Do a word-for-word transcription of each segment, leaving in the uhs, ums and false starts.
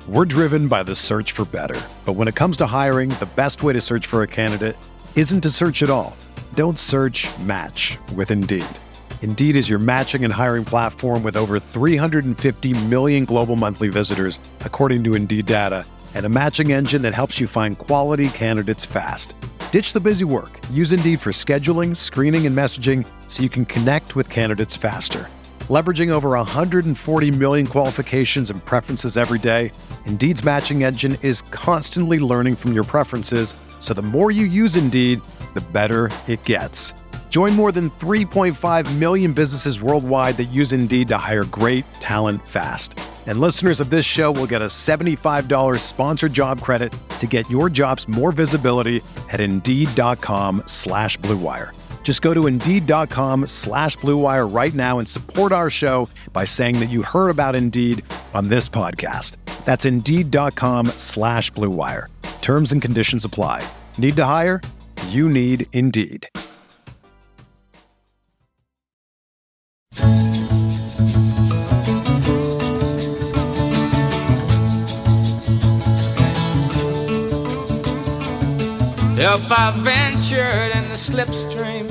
We're driven by the search for better. But when it comes to hiring, the best way to search for a candidate isn't to search at all. Don't search, match with Indeed. Indeed is your matching and hiring platform with over three hundred fifty million global monthly visitors, according to Indeed data, and a matching engine that helps you find quality candidates fast. Ditch the busy work. Use Indeed for scheduling, screening, and messaging so you can connect with candidates faster. Leveraging over one hundred forty million qualifications and preferences every day, Indeed's matching engine is constantly learning from your preferences, so the more you use Indeed, the better it gets. Join more than three point five million businesses worldwide that use Indeed to hire great talent fast. And listeners of this show will get a seventy-five dollars sponsored job credit to get your jobs more visibility at Indeed.com slash Blue Wire. Just go to Indeed.com slash Blue Wire right now and support our show by saying that you heard about Indeed on this podcast. That's Indeed.com slash Blue Wire. Terms and conditions apply. Need to hire? You need Indeed. If I ventured in the slipstream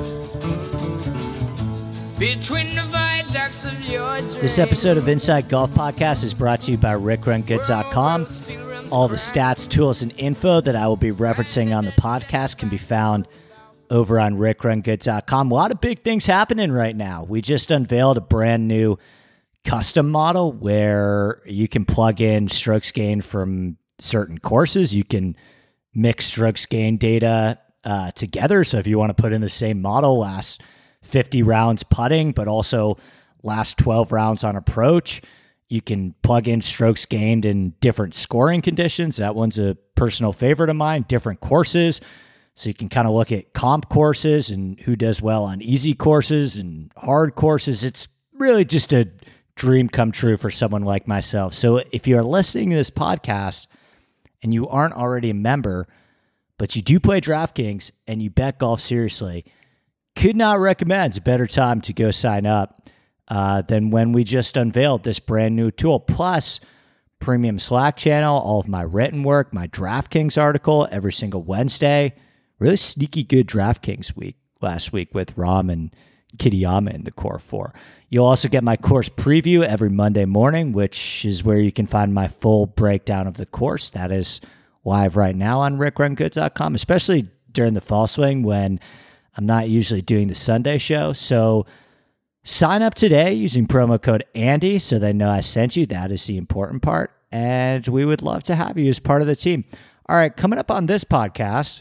between the viaducts of your dream. This episode of Inside Golf Podcast is brought to you by Rick Run Goods dot com. All the stats, tools, and info that I will be referencing on the podcast can be found over on Rick Run Goods dot com. A lot of big things happening right now. We just unveiled a brand new custom model where you can plug in strokes gained from certain courses. You can mix strokes gain data uh, together. So if you want to put in the same model, last fifty rounds putting, but also last twelve rounds on approach, you can plug in strokes gained in different scoring conditions. That one's a personal favorite of mine, different courses. So you can kind of look at comp courses and who does well on easy courses and hard courses. It's really just a dream come true for someone like myself. So if you're listening to this podcast and you aren't already a member, but you do play DraftKings and you bet golf seriously, could not recommend a better time to go sign up uh, than when we just unveiled this brand new tool. Plus, premium Slack channel, all of my written work, my DraftKings article every single Wednesday. Really sneaky good DraftKings week last week with Ram and Kitayama in the Core four. You'll also get my course preview every Monday morning, which is where you can find my full breakdown of the course. That is live right now on Rick Run Goods dot com, especially during the fall swing when I'm not usually doing the Sunday show. So sign up today using promo code Andy so they know I sent you. That is the important part. And we would love to have you as part of the team. All right, coming up on this podcast,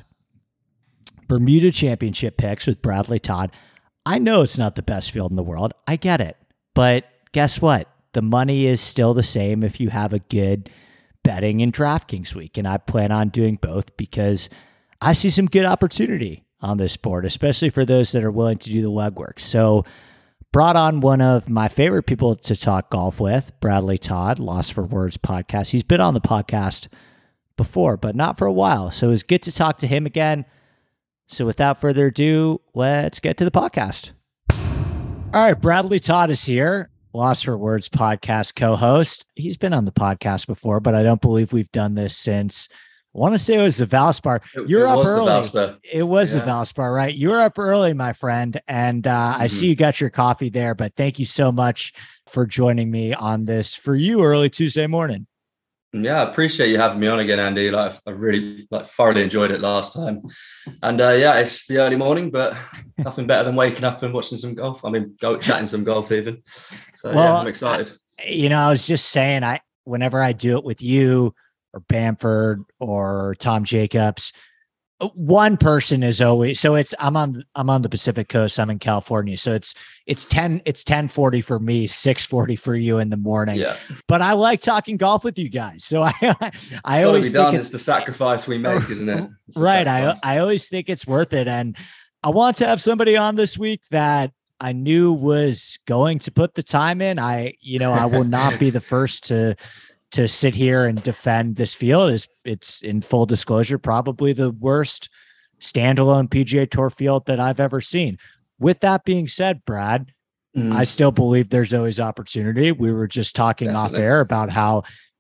Bermuda Championship picks with Bradley Todd. I know it's not the best field in the world. I get it. But guess what? The money is still the same if you have a good betting in DraftKings week. And I plan on doing both because I see some good opportunity on this board, especially for those that are willing to do the legwork. So brought on one of my favorite people to talk golf with, Bradley Todd, Lost for Words podcast. He's been on the podcast before, but not for a while. So it was good to talk to him again. So without further ado, let's get to the podcast. All right, Bradley Todd is here, Lost for Words podcast co-host. He's been on the podcast before, but I don't believe we've done this since, I want to say it was the Valspar. You're it up was early. The Valspar. It was yeah. the Valspar, right? You're up early, my friend. And uh, mm-hmm. I see you got your coffee there, but thank you so much for joining me on this for you early Tuesday morning. Yeah, I appreciate you having me on again, Andy. Like, I really like thoroughly enjoyed it last time. And uh, yeah, it's the early morning, but nothing better than waking up and watching some golf. I mean, go chatting some golf even. So well, yeah, I'm excited. I, you know, I was just saying, I whenever I do it with you or Bamford or Tom Jacobs, one person is always, so it's, I'm on, I'm on the Pacific Coast. I'm in California. So it's, it's ten, it's ten forty for me, six forty for you in the morning. Yeah. But I like talking golf with you guys. So I, I it's always think it's, it's the sacrifice we make, isn't it? Right. I, I always think it's worth it. And I want to have somebody on this week that I knew was going to put the time in. I, you know, I will not be the first to, to sit here and defend this field. Is it's in full disclosure, probably the worst standalone P G A Tour field that I've ever seen. With that being said, Brad, mm. I still believe there's always opportunity. We were just talking Definitely. off air about how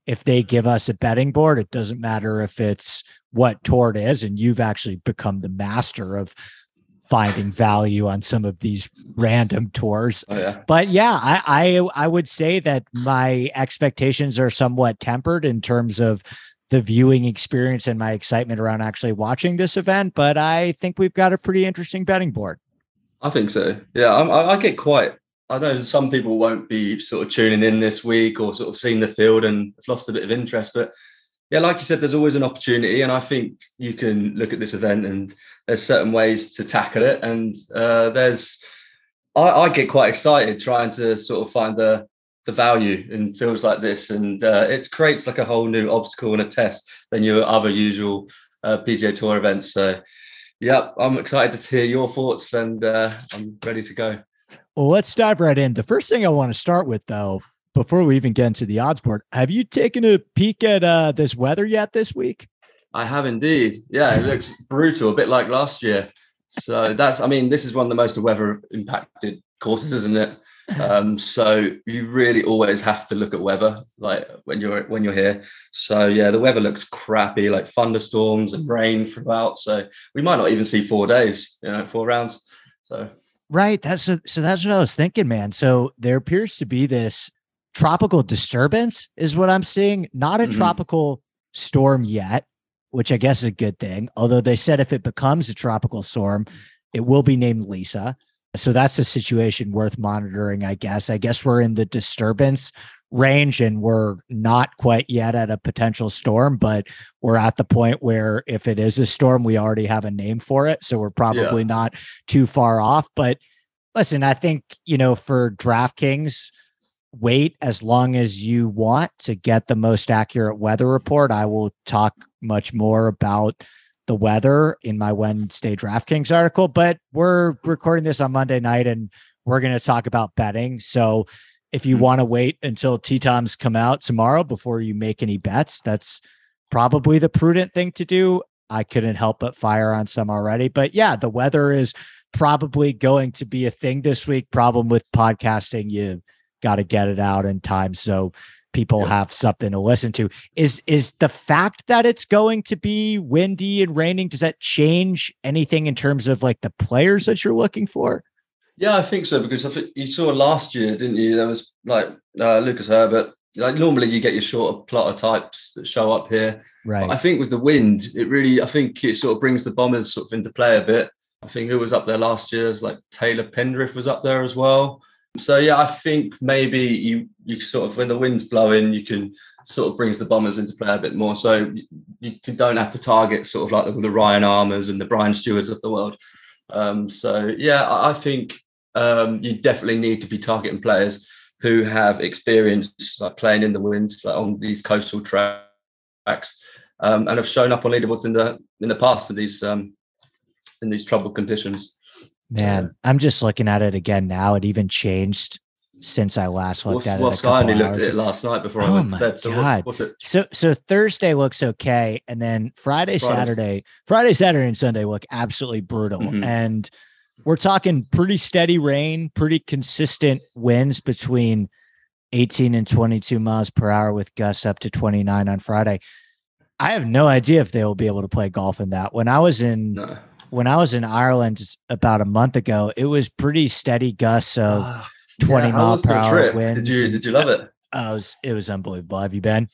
if they give us a betting board, it doesn't matter if it's what tour it is. And you've actually become the master of finding value on some of these random tours. Oh, yeah. But yeah, I, I, I would say that my expectations are somewhat tempered in terms of the viewing experience and my excitement around actually watching this event. But I think we've got a pretty interesting betting board. I think so. Yeah, I, I get quite, I know some people won't be sort of tuning in this week or sort of seeing the field and have lost a bit of interest, but yeah, like you said, there's always an opportunity, and I think you can look at this event and there's certain ways to tackle it. And uh, there's, I, I get quite excited trying to sort of find the the value in fields like this, and uh, it creates like a whole new obstacle and a test than your other usual uh, P G A Tour events. So, yeah, I'm excited to hear your thoughts, and uh, I'm ready to go. Well, let's dive right in. The first thing I want to start with, though, before we even get into the odds board, have you taken a peek at uh, this weather yet this week? I have indeed. Yeah, it looks brutal, a bit like last year. So that's, I mean, this is one of the most weather impacted courses, isn't it? Um, so you really always have to look at weather, like when you're when you're here. So yeah, the weather looks crappy, like thunderstorms and rain throughout. So we might not even see four days, you know, four rounds. So right, that's a, so that's what I was thinking, man. So there appears to be this tropical disturbance, is what I'm seeing. Not a mm-hmm. tropical storm yet, which I guess is a good thing. Although they said if it becomes a tropical storm, it will be named Lisa. So that's a situation worth monitoring, I guess. I guess we're in the disturbance range and we're not quite yet at a potential storm, but we're at the point where if it is a storm, we already have a name for it. So we're probably yeah. not too far off. But listen, I think, you know, for DraftKings, wait as long as you want to get the most accurate weather report. I will talk much more about the weather in my Wednesday DraftKings article, but we're recording this on Monday night and we're going to talk about betting. So if you want to wait until tee times come out tomorrow before you make any bets, that's probably the prudent thing to do. I couldn't help but fire on some already, but yeah, the weather is probably going to be a thing this week. Problem with podcasting, you got to get it out in time so people yeah. have something to listen to. Is is the fact that it's going to be windy and raining, does that change anything in terms of like the players that you're looking for? Yeah, I think so, because I think you saw last year, didn't you? There was like uh, Lucas Herbert. Like normally you get your shorter plotter types that show up here. Right. But I think with the wind, it really, I think it sort of brings the Bombers sort of into play a bit. I think who was up there last year is like Taylor Pendrith was up there as well. So yeah, I think maybe you you sort of, when the wind's blowing, you can sort of brings the Bombers into play a bit more. So you, you don't have to target sort of like the, the Ryan Armours and the Brian Stewarts of the world. Um, so yeah, I, I think um, you definitely need to be targeting players who have experience like playing in the wind, like on these coastal tracks, um, and have shown up on leaderboards in the in the past in these um, in these troubled conditions. Man, I'm just looking at it again now. It even changed since I last looked what's, at it. What's I only looked at it last night before oh I went to bed. So God. what's, what's it? So so Thursday looks okay, and then Friday, Friday, Saturday, Friday, Saturday, and Sunday look absolutely brutal. Mm-hmm. And we're talking pretty steady rain, pretty consistent winds between eighteen and twenty-two miles per hour with gusts up to twenty-nine on Friday. I have no idea if they will be able to play golf in that. When I was in. No. When I was in Ireland about a month ago, it was pretty steady gusts of uh, twenty yeah, mile per hour trip? winds. Did you did you love it? Uh, it was it was unbelievable. Have you been?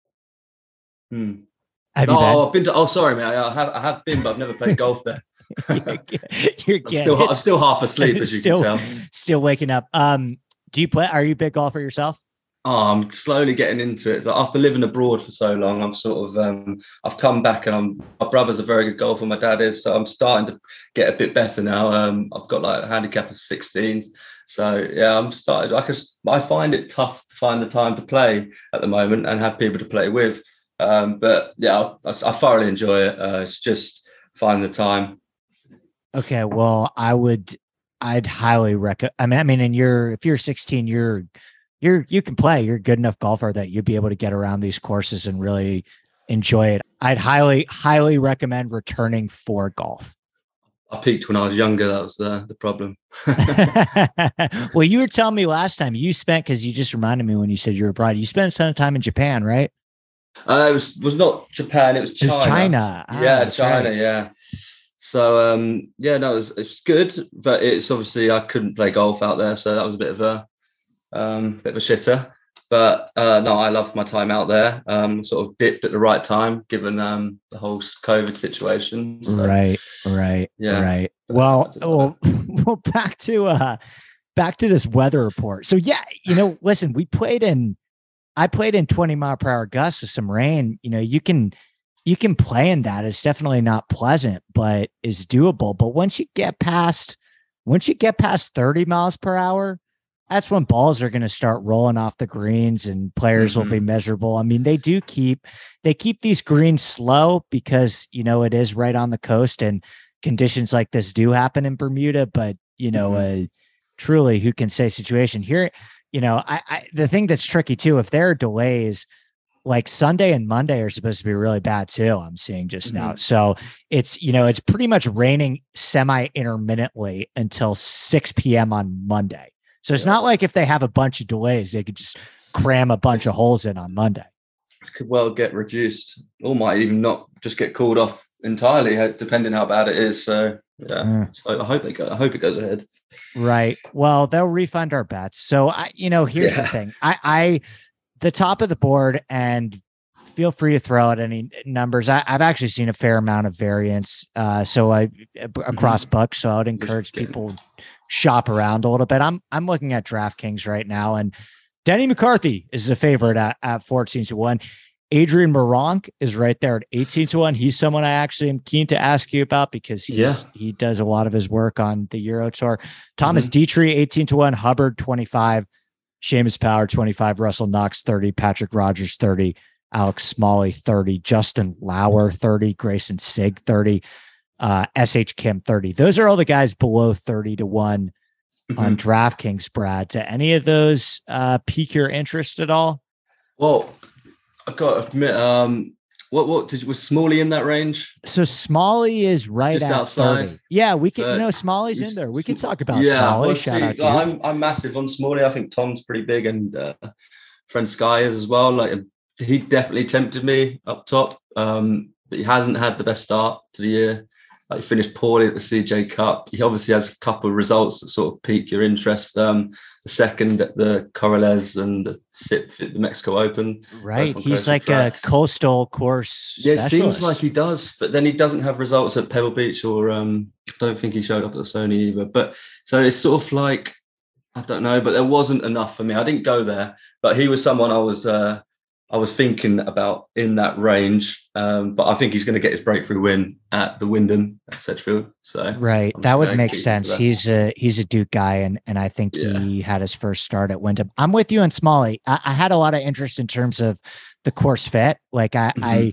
Hmm. Have no, you been? I've been to, oh, sorry, man. I have I have been, but I've never played golf there. you're, you're I'm, still, I'm still half asleep, as you still, can tell. Still waking up. Um, do you play? Are you a big golfer yourself? Oh, I'm slowly getting into it. After living abroad for so long, I'm sort of, um, I've come back, and I'm, my brother's a very good golfer, my dad is, so I'm starting to get a bit better now. Um, I've got like a handicap of sixteen. So yeah, I'm started. I, can, I find it tough to find the time to play at the moment and have people to play with. Um, but yeah, I, I thoroughly enjoy it. Uh, it's just finding the time. Okay. Well, I would, I'd highly recommend, I mean, I mean, and you're, if you're sixteen, you're, You're you can play. You're a good enough golfer that you'd be able to get around these courses and really enjoy it. I'd highly, highly recommend returning for golf. I peaked when I was younger. That was the the problem. Well, you were telling me last time you spent, because you just reminded me when you said you were abroad, you spent a ton of time in Japan, right? Uh, it was was not Japan. It was China. It's China. Ah, yeah, that's China. right. Yeah. So um, yeah, no, it was, it's good, but it's obviously I couldn't play golf out there, so that was a bit of a um, bit of a shitter. But uh, no, I loved my time out there. Um, sort of dipped at the right time, given um, the whole COVID situation. So, right, right, yeah. right. Well, well, well, back to uh, back to this weather report. So yeah, you know, listen, we played in, I played in twenty mile per hour gusts with some rain. You know, you can you can play in that. It's definitely not pleasant, but is doable. But once you get past, once you get past thirty miles per hour, that's when balls are going to start rolling off the greens and players mm-hmm. will be miserable. I mean, they do keep, they keep these greens slow because, you know, it is right on the coast and conditions like this do happen in Bermuda, but you know, mm-hmm. uh, truly who can say situation here, you know, I, I, the thing that's tricky too, if there are delays, like Sunday and Monday are supposed to be really bad too. I'm seeing just mm-hmm. now. So it's, you know, it's pretty much raining semi intermittently until six p.m. on Monday. So it's yeah. not like if they have a bunch of delays, they could just cram a bunch of holes in on Monday. It could well get reduced, or might even not just get called off entirely, depending how bad it is. So yeah, mm. so I hope they go. I hope it goes ahead. Right. Well, they'll refund our bets. So I, you know, here's yeah. the thing. I, I, the top of the board, and feel free to throw out any numbers. I, I've actually seen a fair amount of variance. Uh, so I across mm-hmm. books. So I would encourage people shop around a little bit. I'm I'm looking at DraftKings right now, and Denny McCarthy is a favorite at, at fourteen to one. Adrian Moronk is right there at eighteen to one. He's someone I actually am keen to ask you about because he's, yeah. he does a lot of his work on the Euro Tour. Thomas mm-hmm. Dietrich, eighteen to one. Hubbard, twenty-five. Seamus Power, twenty-five. Russell Knox, thirty. Patrick Rogers, thirty. Alex Smalley, thirty. Justin Lauer, thirty. Grayson Sigg, thirty. Uh, S H Kim, thirty. Those are all the guys below thirty to one mm-hmm. on DraftKings, Brad. Do any of those uh, pique your interest at all? Well, I got to admit, um, what what did was Smalley in that range? So Smalley is right just at outside. thirty. Yeah, we can. You know, Smalley's in there. We can talk about yeah, Smalley. Well, Shout see, out to like, you. I'm I'm massive on Smalley. I think Tom's pretty big, and uh, friend Sky is as well. Like he definitely tempted me up top, um, but he hasn't had the best start to the year. Like he finished poorly at the C J Cup. He obviously has a couple of results that sort of pique your interest. Um, the second at the Corrales and the sixth at the Mexico Open. Right. He's like tracks. a coastal course Yeah, it specialist. seems like he does, but then he doesn't have results at Pebble Beach or um, I don't think he showed up at the Sony either. But so it's sort of like, I don't know, but there wasn't enough for me. I didn't go there, but he was someone I was uh, I was thinking about in that range, um, but I think he's going to get his breakthrough win at the Wyndham at Sedgefield. So right, I'm that would make sense. He's a he's a Duke guy, and and I think yeah. he had his first start at Wyndham. I'm with you on Smalley. I, I had a lot of interest in terms of the course fit. Like I mm-hmm. I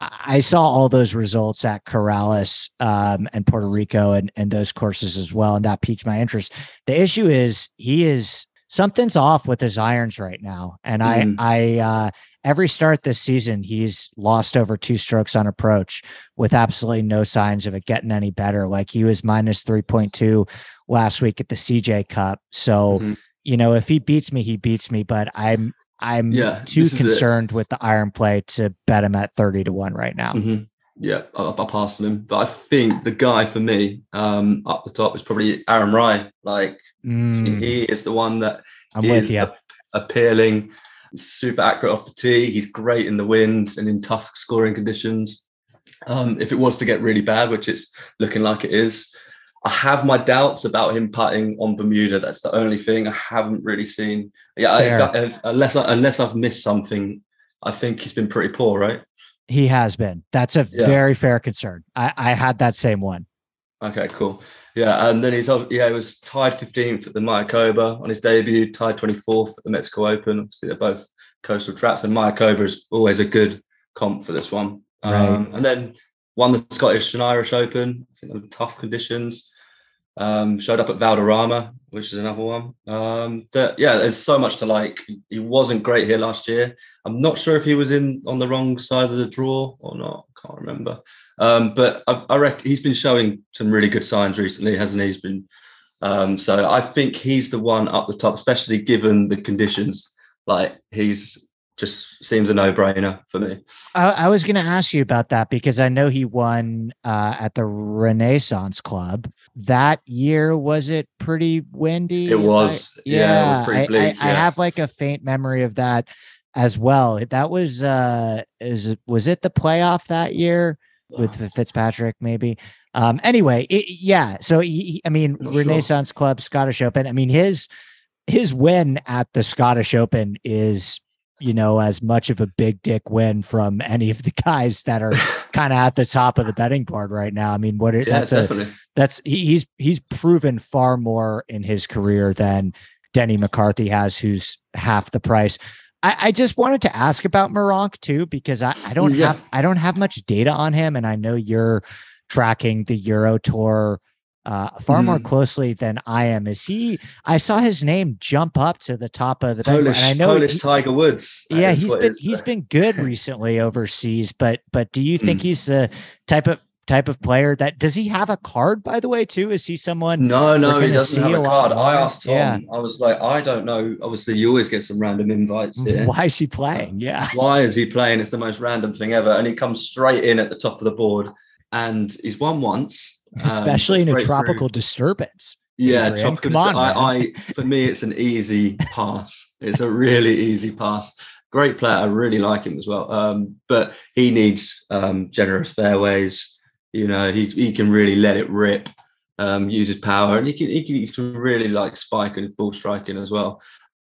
I saw all those results at Corrales um, and Puerto Rico and and those courses as well, and that piqued my interest. The issue is he is something's off with his irons right now, and mm. I I. Uh, Every start this season, he's lost over two strokes on approach with absolutely no signs of it getting any better. Like he was minus three point two last week at the C J Cup. So, mm-hmm. you know, if he beats me, he beats me, but I'm, I'm yeah, too concerned with the iron play to bet him at thirty to one right now. Mm-hmm. Yeah, I'll, I'll pass on him. But I think the guy for me um, up the top is probably Aaron Rai. Like mm. he is the one that I'm is with you. A- appealing. Super accurate off the tee. He's great in the wind and in tough scoring conditions. Um, if it was to get really bad, which it's looking like it is, I have my doubts about him putting on Bermuda. That's the only thing I haven't really seen. Yeah, I, if, unless I, unless I've missed something, I think he's been pretty poor, right? He has been. That's a yeah. very fair concern. I, I had that same one. Okay, cool. Yeah, and then he's yeah, he was tied fifteenth at the Mayakoba on his debut, tied twenty-fourth at the Mexico Open. Obviously, they're both coastal tracks, and Mayakoba is always a good comp for this one. Right. Um, and then won the Scottish and Irish Open, I think under tough conditions. Um, showed up at Valderrama, which is another one. Um, that, yeah, there's so much to like. He wasn't great here last year. I'm not sure if he was in on the wrong side of the draw or not. I can't remember. Um, but I, I reckon he's been showing some really good signs recently, hasn't he? He's been. Um, so I think he's the one up the top, especially given the conditions. Like he's just seems a no-brainer for me. I, I was going to ask you about that because I know he won uh, at the Renaissance Club that year. Was it pretty windy? It was. I, yeah, yeah, it was pretty bleak. I, I, yeah. I have like a faint memory of that as well. That was uh, is was it the playoff that year with Fitzpatrick? Maybe. Um. Anyway, it, yeah. So he, he I mean, Not Renaissance sure. Club, Scottish Open. I mean, his his win at the Scottish Open is, you know, as much of a big dick win from any of the guys that are kind of at the top of the betting board right now. I mean, what yeah, that's definitely. a, that's he, he's, he's proven far more in his career than Denny McCarthy has, who's half the price. I, I just wanted to ask about Meronk too, because I, I don't yeah. have, I don't have much data on him. And I know you're tracking the Euro Tour Uh, far mm. more closely than I am. Is he? I saw his name jump up to the top of the Polish, and I know Polish he, Tiger Woods. Yeah, he's been he's been good recently overseas. But but do you think mm. he's the type of type of player that does he have a card? By the way, too, is he someone? No, no, he doesn't have a, a card. More? I asked Tom. Yeah. I was like, I don't know. Obviously, you always get some random invites here. Why is he playing? Yeah. Why is he playing? It's the most random thing ever, and he comes straight in at the top of the board, and he's won once. Especially um, in a tropical through. disturbance. Yeah, Adrian. tropical. Come on, I, I, for me, it's an easy pass. It's a really easy pass. Great player. I really like him as well. Um, but he needs um, generous fairways. You know, he he can really let it rip, um, use his power, and he can, he can he can really like spike and ball striking as well.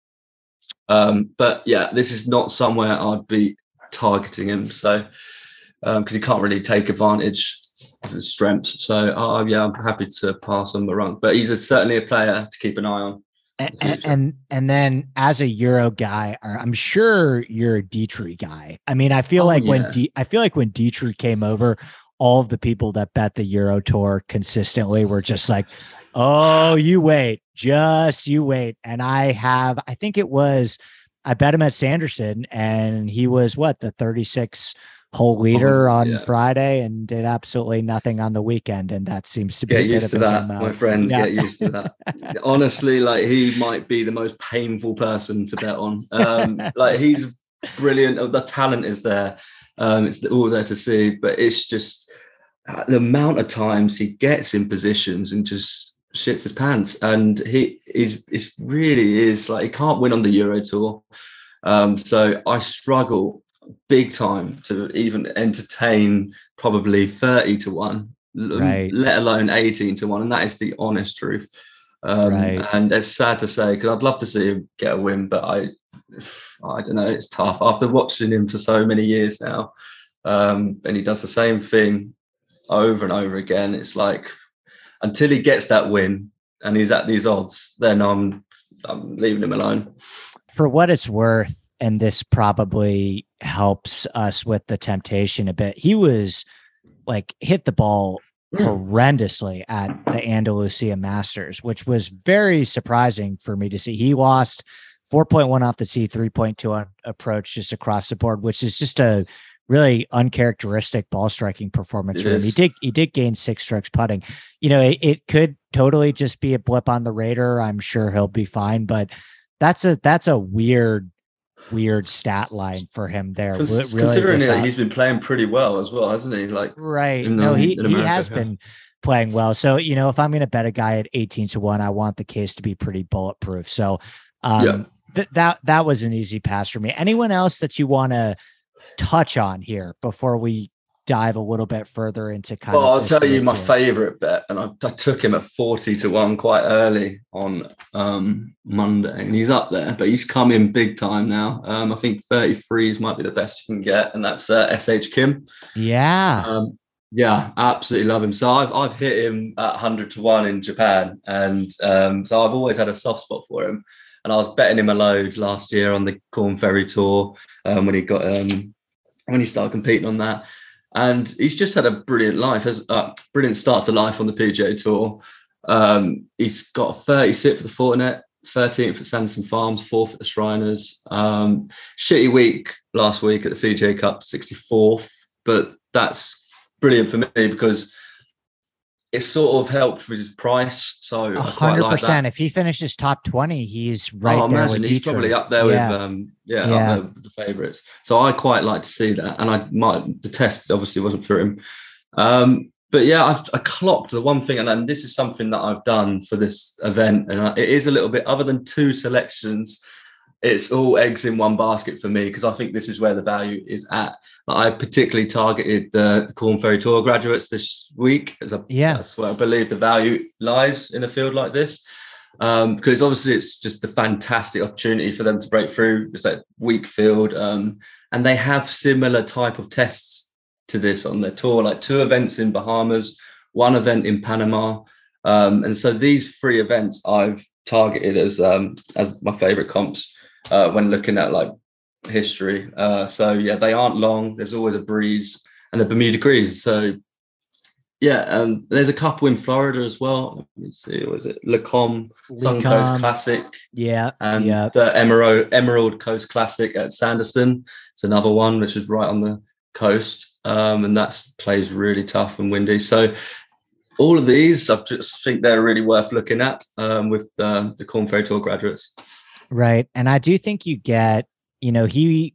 Um, but yeah, this is not somewhere I'd be targeting him. So because um, he can't really take advantage of his strengths. So uh, yeah, I'm happy to pass on Meronk, but he's a, certainly a player to keep an eye on. And, and and then as a Euro guy, I'm sure you're a Dietrich guy. I mean, I feel oh, like yeah. when D, I feel like when Dietrich came over, all of the people that bet the Euro Tour consistently were just like, "Oh, you wait, just you wait." And I have, I think it was, I bet him at Sanderson, and he was what the thirty-six whole leader oh, on yeah. Friday and did absolutely nothing on the weekend. And that seems to be get a used bit to of that, his my friend. Yeah. Get used to that. Honestly, like he might be the most painful person to bet on. Um, like he's brilliant. The talent is there. Um, it's all there to see, but it's just the amount of times he gets in positions and just shits his pants. And he is, it's really is like, he can't win on the Euro Tour. Um, so I struggle big time to even entertain probably thirty to one, right. let alone eighteen to one. And that is the honest truth. Um, right. And it's sad to say, because I'd love to see him get a win, but I, I don't know, it's tough after watching him for so many years now. Um, and he does the same thing over and over again. It's like, until he gets that win and he's at these odds, then I'm, I'm leaving him alone. For what it's worth, and this probably helps us with the temptation a bit, he was like hit the ball horrendously at the Andalusia Masters, which was very surprising for me to see. He lost four point one off the tee, three point two on approach just across the board, which is just a really uncharacteristic ball striking performance it for is. him. He did, he did gain six strokes putting. You know, it, it could totally just be a blip on the radar. I'm sure he'll be fine, but that's a, that's a weird, weird stat line for him there. Really, considering that he's been playing pretty well as well, hasn't he? Like, right. No, he, he has yeah. been playing well. So, you know, if I'm going to bet a guy at eighteen to one, I want the case to be pretty bulletproof. So, um, yeah. th- that, that was an easy pass for me. Anyone else that you want to touch on here before we dive a little bit further into kind well, of I'll tell you my here. favorite bet, and I, I took him at forty to one quite early on um Monday, and he's up there, but he's come in big time now. um I think thirty-threes might be the best you can get, and that's uh, S H Kim. Yeah um yeah absolutely love him. So I've I've hit him at one hundred to one in Japan, and um so I've always had a soft spot for him, and I was betting him a load last year on the Corn Ferry Tour, um when he got um when he started competing on that. And he's just had a brilliant life, has a uh, brilliant start to life on the P G A Tour. Um, he's got a thirty-sixth for the Fortinet, thirteenth at Sanderson Farms, fourth at the Shriners. Um, shitty week last week at the C J Cup, sixty-fourth. But that's brilliant for me because it's sort of helped with his price. So A I quite hundred like percent. that. If he finishes top twenty, he's right Oh, there imagine with he's Dietrich. probably up there Yeah. with um yeah, Yeah. up there with the favourites. So I quite like to see that, and I might the test obviously wasn't for him. Um, but yeah, I've I clocked the one thing, and, and this is something that I've done for this event, and I, it is a little bit other than two selections. It's all eggs in one basket for me because I think this is where the value is at. I particularly targeted the, the Corn Ferry Tour graduates this week, as a, Yeah. that's where I believe the value lies in a field like this. Um, because obviously it's just a fantastic opportunity for them to break through. It's like weak field, um, and they have similar type of tests to this on their tour, like two events in Bahamas, one event in Panama, um, and so these three events I've targeted as um, as my favourite comps uh, when looking at like history. Uh, so yeah, they aren't long. There's always a breeze, and the Bermuda Grease. So yeah, and there's a couple in Florida as well. Let me see, was it Lacombe Suncoast Classic? Yeah, and yeah. the Emerald Emerald Coast Classic at Sanderson. It's another one which is right on the coast, um, and that plays really tough and windy. So all of these, I just think they're really worth looking at um, with the, the Corn Ferry Tour graduates. Right, and I do think you get, you know, he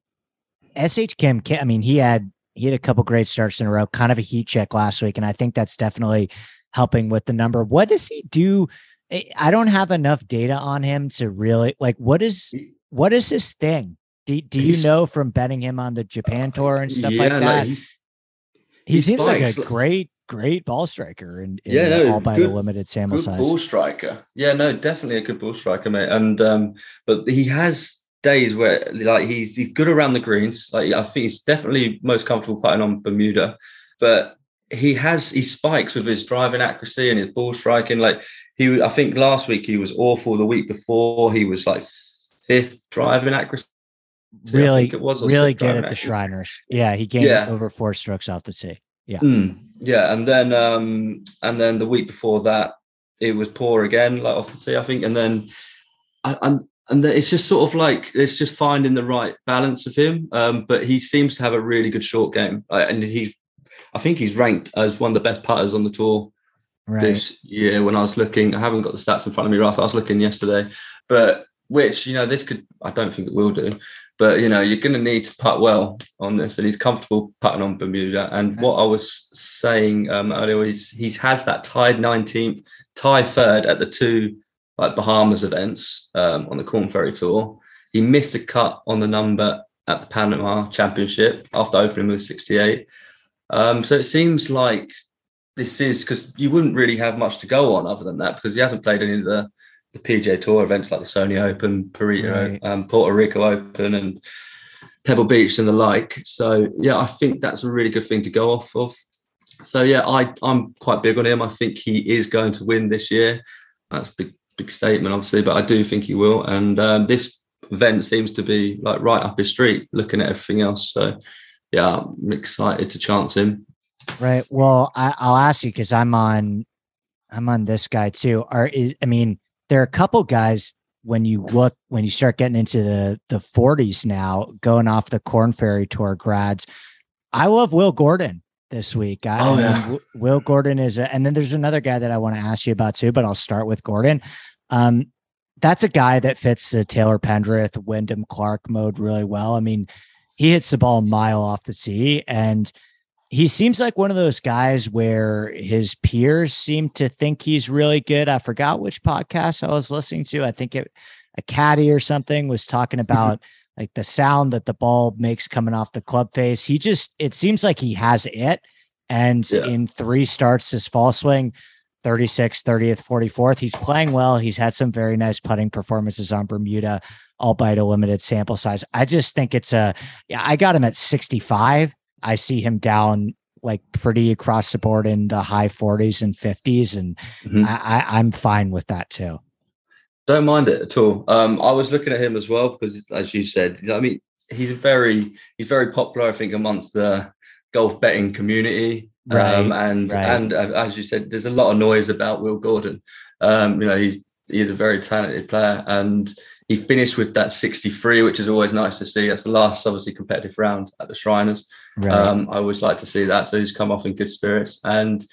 S H Kim. I mean, he had. He had a couple great starts in a row, kind of a heat check last week. And I think that's definitely helping with the number. What does he do? I don't have enough data on him to really like, what is, what is his thing? Do, do you know from betting him on the Japan tour and stuff yeah, like that? Like he, he, he seems spikes. like a great, great ball striker and yeah, no, all by good, the limited sample good size. Ball striker. Yeah, no, definitely a good ball striker, mate. And, um, but he has days where like he's he's good around the greens. Like I think he's definitely most comfortable putting on Bermuda, but he has he spikes with his driving accuracy and his ball striking. Like he, I think last week he was awful. The week before he was like fifth driving accuracy. Really, it was really good at the Shriners. Yeah, he gained yeah. over four strokes off the tee. Yeah, mm, yeah, and then um and then the week before that it was poor again, like off the tee, I think, and then I, I'm. And it's just sort of like it's just finding the right balance of him. Um, but he seems to have a really good short game, uh, and he, I think he's ranked as one of the best putters on the tour right. this year. When I was looking, I haven't got the stats in front of me, Russ. I was looking yesterday, but which you know this could, I don't think it will do, but you know you're going to need to putt well on this, and he's comfortable putting on Bermuda. And what I was saying um, earlier is he has that tied nineteenth, tie third at the two. Like Bahamas events um, on the Corn Ferry Tour. He missed a cut on the number at the Panama Championship after opening with sixty-eight. Um, so it seems like this is because you wouldn't really have much to go on other than that because he hasn't played any of the, the P G A Tour events like the Sony Open, Perito, right. um, Puerto Rico Open and Pebble Beach and the like. So, yeah, I think that's a really good thing to go off of. So, yeah, I, I'm quite big on him. I think he is going to win this year. That's a big big statement obviously, but I do think he will, and um, this event seems to be like right up his street looking at everything else. So yeah, I'm excited to chance him. Right, well I, I'll ask you because I'm on I'm on this guy too. Are is I mean there are a couple guys when you look when you start getting into the the forties now going off the Corn Ferry Tour grads. I love Will Gordon this week. I, oh, yeah. I mean, Will Gordon is a, and then there's another guy that I want to ask you about too, but I'll start with Gordon. Um, that's a guy that fits the Taylor Pendrith, Wyndham Clark mode really well. I mean, he hits the ball a mile off the tee, and he seems like one of those guys where his peers seem to think he's really good. I forgot which podcast I was listening to. I think it, a caddy or something was talking about like the sound that the ball makes coming off the club face. He just, it seems like he has it. And yeah. in three starts this fall swing, thirty-sixth, thirtieth, forty-fourth, he's playing well. He's had some very nice putting performances on Bermuda, albeit a limited sample size. I just think it's a, yeah, I got him at sixty-five. I see him down like pretty across the board in the high forties and fifties. And mm-hmm. I, I, I'm fine with that too. Don't mind it at all. Um, I was looking at him as well because, as you said, I mean, he's very he's very popular, I think, amongst the golf betting community. Right, um, and right. and uh, as you said, there's a lot of noise about Will Gordon. Um, you know, he's he's a very talented player, and he finished with that sixty-three, which is always nice to see. That's the last, obviously, competitive round at the Shriners. Right. Um, I always like to see that. So he's come off in good spirits, and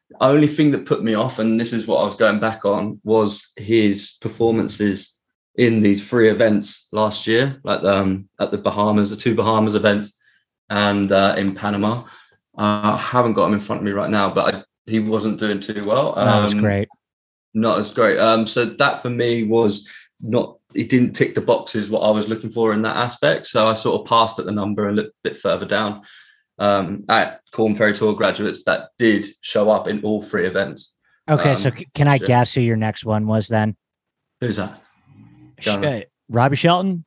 The only thing that put me off, and this is what I was going back on, was his performances in these three events last year, like um, at the Bahamas, the two Bahamas events, and uh, in Panama. Uh, I haven't got him in front of me right now, but I, he wasn't doing too well. Um, That was great. Not as great. Um, so that for me was not, he didn't tick the boxes what I was looking for in that aspect. So I sort of passed at the number and looked a bit further down um, at Korn Ferry Tour graduates that did show up in all three events. Okay, um, so c- can I yeah. guess who your next one was then? Who's that? Sh- uh, Robbie Shelton?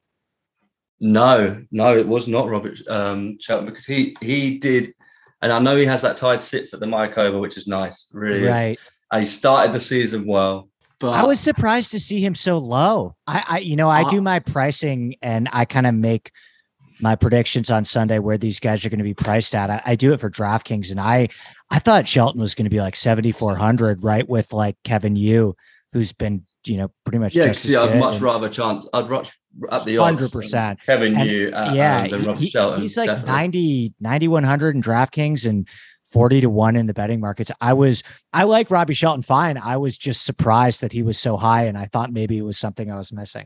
No, no, it was not Robert um, Shelton, because he he did, and I know he has that tied sit for the Mayakoba, which is nice, really Right. is. And he started the season well. But I was surprised to see him so low. I, I you know, I Uh, do my pricing and I kind of make my predictions on Sunday where these guys are going to be priced at. I, I do it for DraftKings, and I I thought Shelton was going to be like seventy-four hundred, right, with like Kevin Yu, who's been, you know, pretty much yeah, just see, as I'd good. much And rather chance. I'd much at the one odds. hundred percent. Kevin And, Yu at, yeah, um, than he- Robert he- Shelton. he's like definitely. ninety, ninety-one hundred in DraftKings and forty to one in the betting markets. I was, I like Robbie Shelton fine. I was just surprised that he was so high, and I thought maybe it was something I was missing.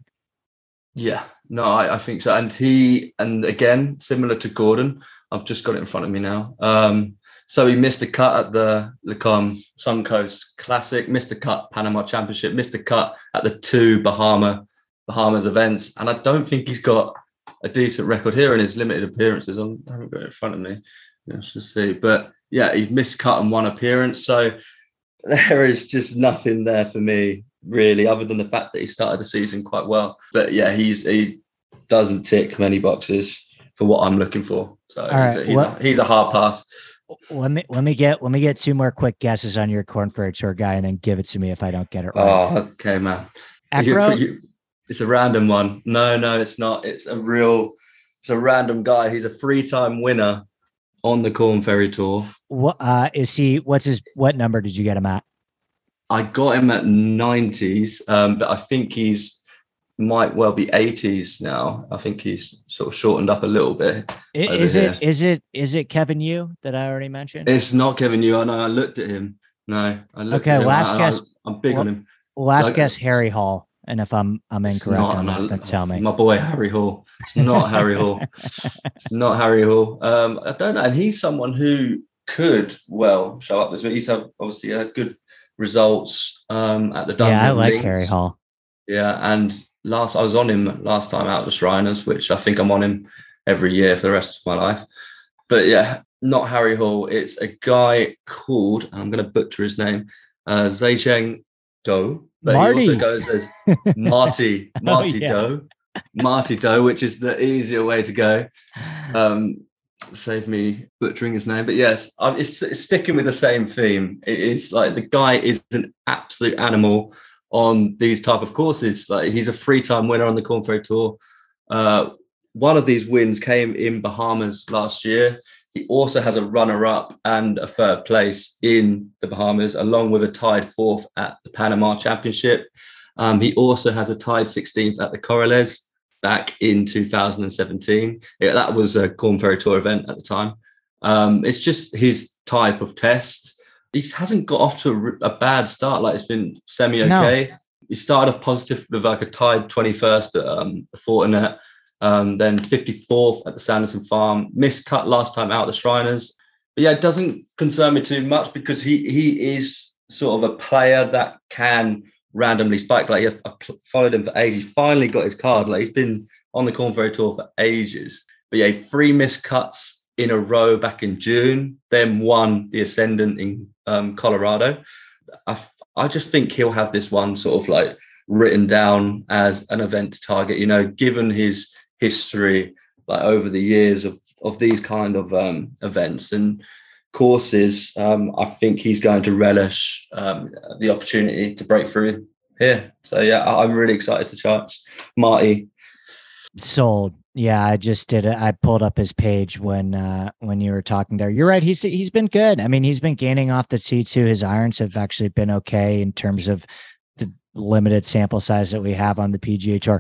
Yeah, no, I, I think so. And he, and again, similar to Gordon, I've just got it in front of me now. Um, so he missed the cut at the Lecom Suncoast Classic, missed the cut Panama Championship, missed the cut at the two Bahama Bahamas events, and I don't think he's got a decent record here in his limited appearances. I'm, I haven't got it in front of me. Let's just see. But yeah, he's missed cut on one appearance. So there is just nothing there for me, really, other than the fact that he started the season quite well. But yeah, he's he doesn't tick many boxes for what I'm looking for. So All he's, right, a, he's, well- a, he's a hard pass. Let me let me get let me get two more quick guesses on your Korn Ferry Tour guy, and then give it to me if I don't get it right. Oh, okay, man. You- Ekro? you- it's a random one. No, no, it's not. It's a real, it's a random guy. He's a three-time winner on the Korn Ferry Tour. What uh, is he? What's his? What number did you get him at? I got him at nineties, um, but I think he's might well be eighties now. I think he's sort of shortened up a little bit. I- over Is here. it? Is it? Is it Kevin Yu that I already mentioned? It's not Kevin Yu. I know. I looked at him. No, I looked Okay, at him. last I, guess- I, I'm big well, on him. Last like- guess, Harry Hall. And if I'm I'm It's incorrect not, on no, that, then tell me. My boy Harry Hall. It's not Harry Hall. It's not Harry Hall. Um, I don't know. And he's someone who could well show up this week. He's had obviously had good results um, at the Dublin Yeah, I like Links. Harry Hall. Yeah, and last I was on him last time out at the Shriners, which I think I'm on him every year for the rest of my life. But yeah, not Harry Hall. It's a guy called, and I'm going to butcher his name, uh, Zheng Do. But Marty. he also goes as Marty, Marty yeah. Do, Marty Do, which is the easier way to go. Um, save me butchering his name, but yes, um, it's, it's sticking with the same theme. It is like the guy is an absolute animal on these type of courses. Like he's a three-time winner on the Korn Ferry Tour. Uh, one of these wins came in Bahamas last year. He also has a runner-up and a third place in the Bahamas, along with a tied fourth at the Panama Championship. Um, he also has a tied sixteenth at the Corrales back in two thousand seventeen. Yeah, that was a Korn Ferry Tour event at the time. Um, it's just his type of test. He hasn't got off to a, a bad start. Like it's been semi-okay. No. He started off positive with like a tied twenty-first at um, the Fortinet. Um, then fifty-fourth at the Sanderson Farm, missed cut last time out the Shriners. But yeah, it doesn't concern me too much because he he is sort of a player that can randomly spike. Like I've followed him for ages. He finally got his card. Like he's been on the Korn Ferry Tour for ages. But yeah, three missed cuts in a row back in June, then won the Ascendant in um, Colorado. I I just think he'll have this one sort of like written down as an event target, you know, given his history like over the years of of these kind of um events and courses. um I think he's going to relish um the opportunity to break through here. So yeah, I, I'm really excited to chance Marty. Sold. Yeah, I just did it. I pulled up his page when uh when you were talking there. You're right. He's he's been good. I mean, he's been gaining off the T two. His irons have actually been okay in terms of the limited sample size that we have on the P G A Tour.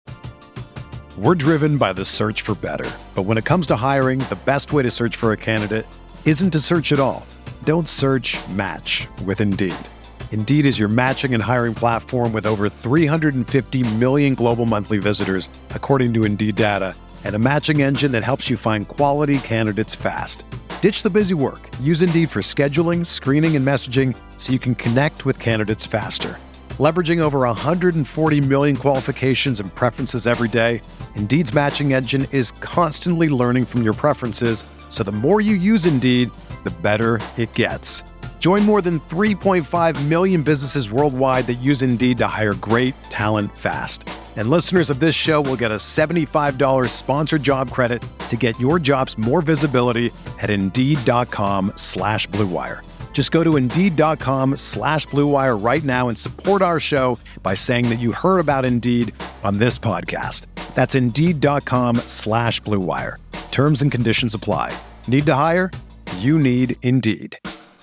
We're driven by the search for better. But when it comes to hiring, the best way to search for a candidate isn't to search at all. Don't search, match with Indeed. Indeed is your matching and hiring platform with over three hundred fifty million global monthly visitors, according to Indeed data, and a matching engine that helps you find quality candidates fast. Ditch the busy work. Use Indeed for scheduling, screening, and messaging so you can connect with candidates faster. Leveraging over one hundred forty million qualifications and preferences every day, Indeed's matching engine is constantly learning from your preferences, so the more you use Indeed, the better it gets. Join more than three point five million businesses worldwide that use Indeed to hire great talent fast. And listeners of this show will get a seventy-five dollars sponsored job credit to get your jobs more visibility at Indeed.com slash Blue Wire. Just go to Indeed.com slash Blue Wire right now and support our show by saying that you heard about Indeed on this podcast. That's Indeed.com slash Blue Wire. Terms and conditions apply. Need to hire? You need Indeed.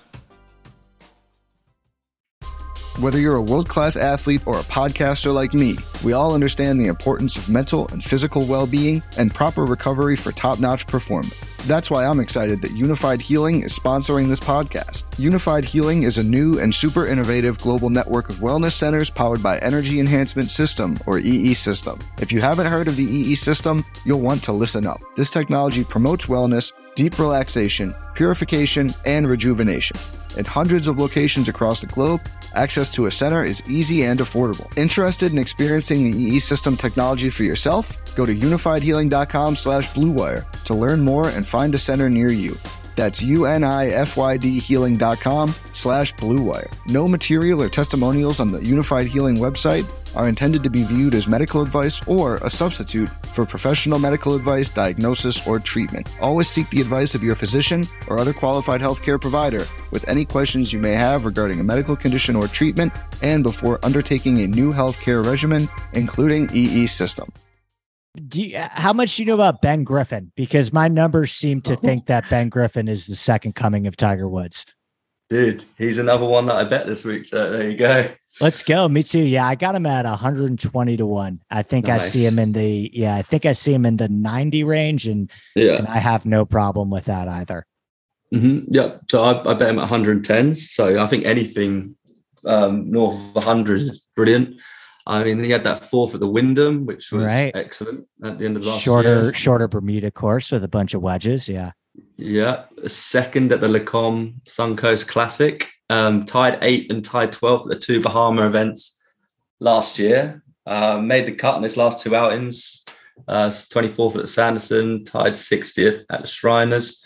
Whether you're a world-class athlete or a podcaster like me, we all understand the importance of mental and physical well-being and proper recovery for top-notch performance. That's why I'm excited that Unified Healing is sponsoring this podcast. Unified Healing is a new and super innovative global network of wellness centers powered by Energy Enhancement System, or E E System. If you haven't heard of the E E System, you'll want to listen up. This technology promotes wellness, deep relaxation, purification, and rejuvenation. At hundreds of locations across the globe, access to a center is easy and affordable. Interested in experiencing the E E System technology for yourself? Go to unifiedhealing.com slash bluewire to learn more and find a center near you. That's U-N-I-F-Y-D healing.com slash bluewire. No material or testimonials on the Unified Healing website are intended to be viewed as medical advice or a substitute for professional medical advice, diagnosis, or treatment. Always seek the advice of your physician or other qualified healthcare provider with any questions you may have regarding a medical condition or treatment and before undertaking a new healthcare regimen, including E E System. Do you, how much do you know about Ben Griffin? Because my numbers seem to think that Ben Griffin is the second coming of Tiger Woods. Dude, he's another one that I bet this week. So there you go. Let's go. Me too. Yeah, I got him at one hundred twenty to one. I think nice. I see him in the, yeah, I think I see him in the ninety range, and, yeah. and I have no problem with that either. Mm-hmm. Yeah. So I, I bet him at one hundred tens. So I think anything um, north of one hundred is brilliant. I mean, he had that fourth at the Wyndham, which was right. excellent at the end of last shorter, year. Shorter Bermuda course with a bunch of wedges. Yeah. Yeah. Second at the Lecombe Suncoast Classic. Um, tied eighth and tied twelfth at the two Bahama events last year. Uh, made the cut in his last two outings. Uh, twenty-fourth at the Sanderson, tied sixtieth at the Shriners.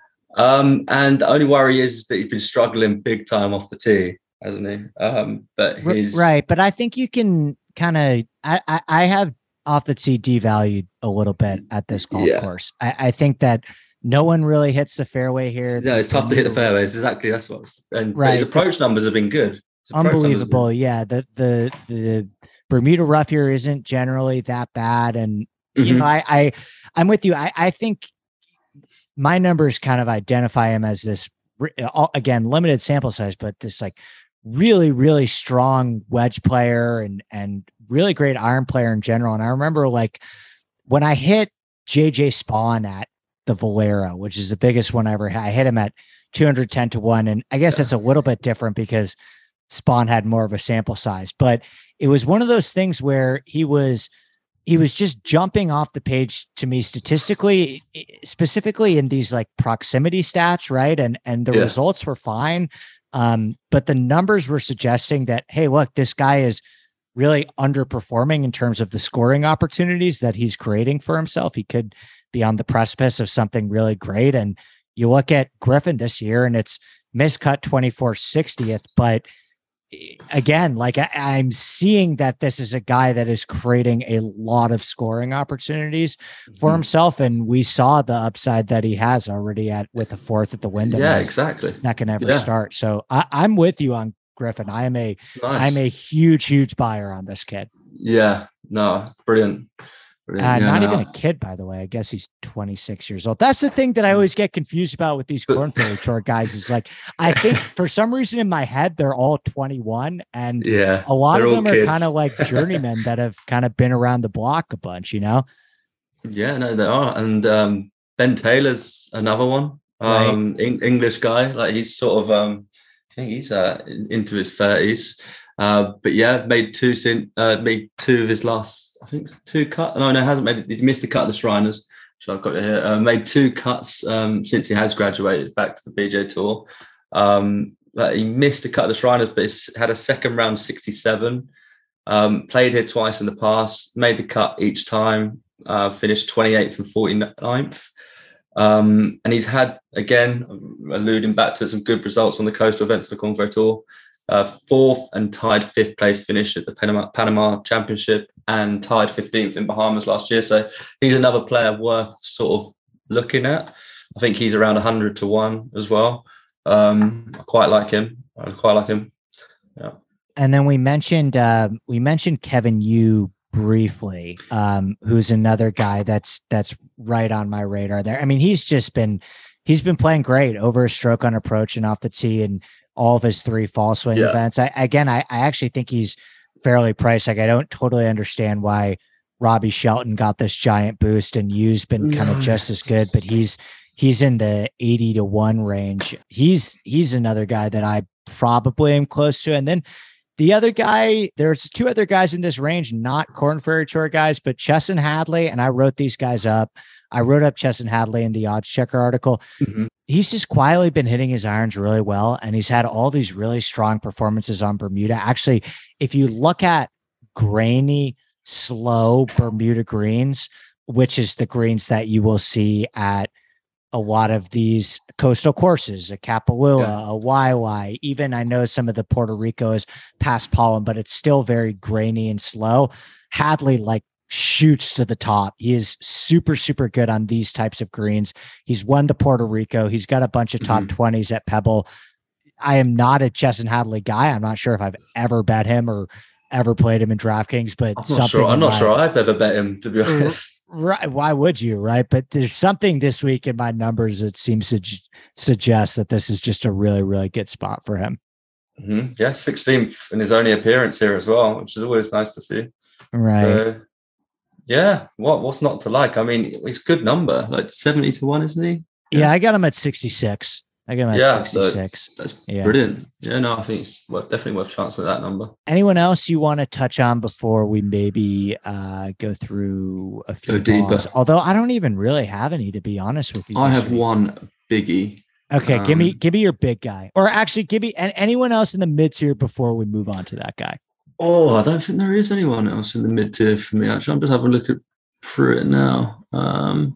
Um, and the only worry is that he's been struggling big time off the tee, hasn't he? Um, but he's right. But I think you can kind of. I, I I have off the tee devalued a little bit at this golf yeah. course. I, I think that. No one really hits the fairway here. No, it's tough to hit the fairways. Exactly, that's what's and right. His approach numbers have been good. Unbelievable, been... yeah. The the the Bermuda rough here isn't generally that bad, and mm-hmm. you know, I I I'm with you. I I think my numbers kind of identify him as this again limited sample size, but this like really really strong wedge player and and really great iron player in general. And I remember like when I hit J J Spawn at the Valero, which is the biggest one I ever had. I hit him at two hundred ten to one. And I guess that's a little bit different because Spawn had more of a sample size, but it was one of those things where he was, he was just jumping off the page to me statistically, specifically in these like proximity stats. Right. And, and the yeah. results were fine. Um, but the numbers were suggesting that, hey, look, this guy is really underperforming in terms of the scoring opportunities that he's creating for himself. He could be on the precipice of something really great. And you look at Griffin this year and it's miscut twenty-four sixtieth. But again, like I, I'm seeing that this is a guy that is creating a lot of scoring opportunities for mm-hmm. himself. And we saw the upside that he has already at with the fourth at the Wyndham. Yeah, exactly. That can never yeah. start. So I, I'm with you on Griffin. I am a, nice. I'm a huge, huge buyer on this kid. Yeah, no, brilliant. Uh, yeah, not no. even a kid, by the way. I guess he's twenty-six years old. That's the thing that I always get confused about with these Korn Ferry Tour guys. Is like, I think for some reason in my head, they're all twenty-one. And yeah, a lot of them are kind of like journeymen that have kind of been around the block a bunch, you know? Yeah, no, they are. And um, Ben Taylor's another one. um, right. in, English guy. Like he's sort of, um, I think he's uh, into his thirties. Uh, but yeah, made two sin, uh, made two of his last, I think two cut. No, no, hasn't made it. He missed the cut of the Shriners. So I've got it here. Uh, made two cuts um, since he has graduated back to the P G A Tour. Um, but he missed the cut of the Shriners, but he's had a second round sixty-seven. Um, played here twice in the past, made the cut each time, uh, finished twenty-eighth and forty-ninth. Um, and he's had, again, alluding back to some good results on the coastal events of the Korn Ferry Tour, uh, fourth and tied fifth place finish at the Panama, Panama Championship and tied fifteenth in Bahamas last year. So he's another player worth sort of looking at. I think he's around one hundred to one as well. Um, I quite like him. I quite like him. Yeah. And then we mentioned uh, we mentioned Kevin Yu briefly, um, who's another guy that's that's right on my radar there. I mean, he's just been he's been playing great over a stroke on approach and off the tee and all of his three fall swing yeah. events. I again, I, I actually think he's fairly priced. Like I don't totally understand why Robbie Shelton got this giant boost and Yu's been kind of just as good, but he's he's in the eighty to one range. He's he's another guy that I probably am close to. And then the other guy, there's two other guys in this range, not Korn Ferry Tour guys, but Chesson Hadley. And I wrote these guys up. I wrote up Chesson Hadley in the Odds Checker article. Mm-hmm. He's just quietly been hitting his irons really well. And he's had all these really strong performances on Bermuda. Actually, if you look at grainy, slow Bermuda greens, which is the greens that you will see at a lot of these coastal courses, a Kapalua, yeah. a Y Y, even I know some of the Puerto Rico is past pollen, but it's still very grainy and slow. Hadley like shoots to the top. He is super, super good on these types of greens. He's won the Puerto Rico. He's got a bunch of top mm-hmm. twenties at Pebble. I am not a Chesson Hadley guy. I'm not sure if I've ever bet him or ever played him in DraftKings, but I'm not sure. I'm not my, sure I've ever bet him, to be honest. Right? Why would you? Right? But there's something this week in my numbers that seems to j- suggest that this is just a really, really good spot for him. Mm-hmm. Yeah, sixteenth in his only appearance here as well, which is always nice to see. Right. So, yeah. What What's not to like? I mean, he's a good number, like seventy to one, isn't he? Yeah, yeah I got him at sixty-six. I got him at yeah, sixty-six. So that's yeah. brilliant. Yeah, no, I think it's worth, definitely worth chancing at that number. Anyone else you want to touch on before we maybe uh, go through a few go deeper? Although I don't even really have any, to be honest with you. I have week. one biggie. Okay, um, give me give me your big guy, or actually give me and anyone else in the mid tier before we move on to that guy. Oh, I don't think there is anyone else in the mid tier for me. Actually, I'm just having a look at through it now. Um,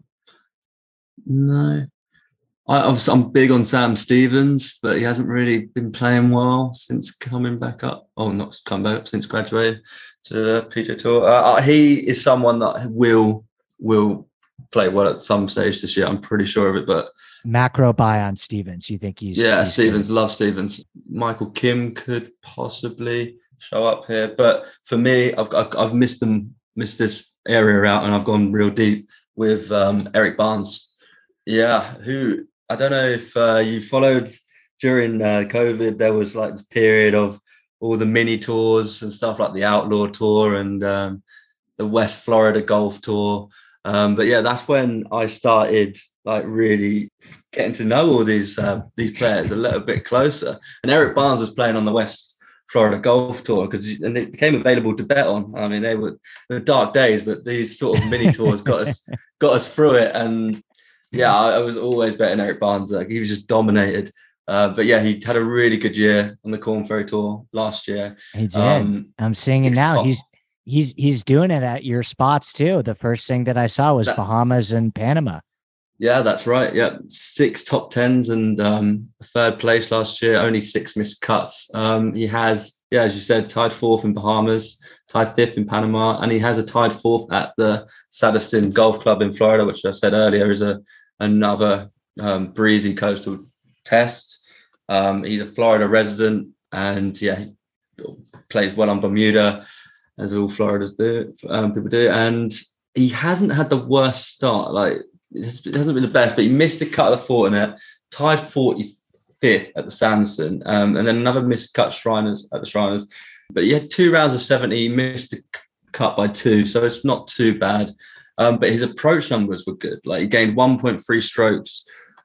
no. I, I'm big on Sam Stevens, but he hasn't really been playing well since coming back up. Oh, not come back up since graduating to the P G A Tour. Uh, he is someone that will will play well at some stage this year. I'm pretty sure of it. But macro buy on Stevens. You think he's yeah? He's Stevens, good. Love Stevens. Michael Kim could possibly show up here, but for me, I've I've, I've missed them missed this area out, and I've gone real deep with um, Eric Barnes. Yeah, who. I don't know if uh, you followed during uh, COVID, there was like this period of all the mini tours and stuff like the Outlaw Tour and um, the West Florida Golf Tour. Um, but yeah, that's when I started like really getting to know all these uh, these players a little bit closer. And Eric Barnes was playing on the West Florida Golf Tour because and it became available to bet on. I mean, they were, they were dark days, but these sort of mini tours got us got us through it. And yeah, I, I was always betting Eric Barnes. Like he was just dominated. Uh, but yeah, he had a really good year on the Korn Ferry Tour last year. He did. Um, I'm seeing it now. Top. He's he's he's doing it at your spots too. The first thing that I saw was that, Bahamas and Panama. Yeah, that's right. Yeah, six top tens and um, third place last year. Only six missed cuts. Um, he has, yeah, as you said, tied fourth in Bahamas, tied fifth in Panama, and he has a tied fourth at the Sadiston Golf Club in Florida, which I said earlier is a another um, breezy coastal test. Um, he's a Florida resident, and yeah, he plays well on Bermuda, as all Floridas do, um, people do. And he hasn't had the worst start. Like it hasn't been the best, but he missed the cut of the Fortinet, tied forty-fifth at the Sanderson, um, and then another missed cut Shriners at the Shriners. But he had two rounds of seventy, he missed the cut by two, so it's not too bad. Um, but his approach numbers were good. Like he gained one point three strokes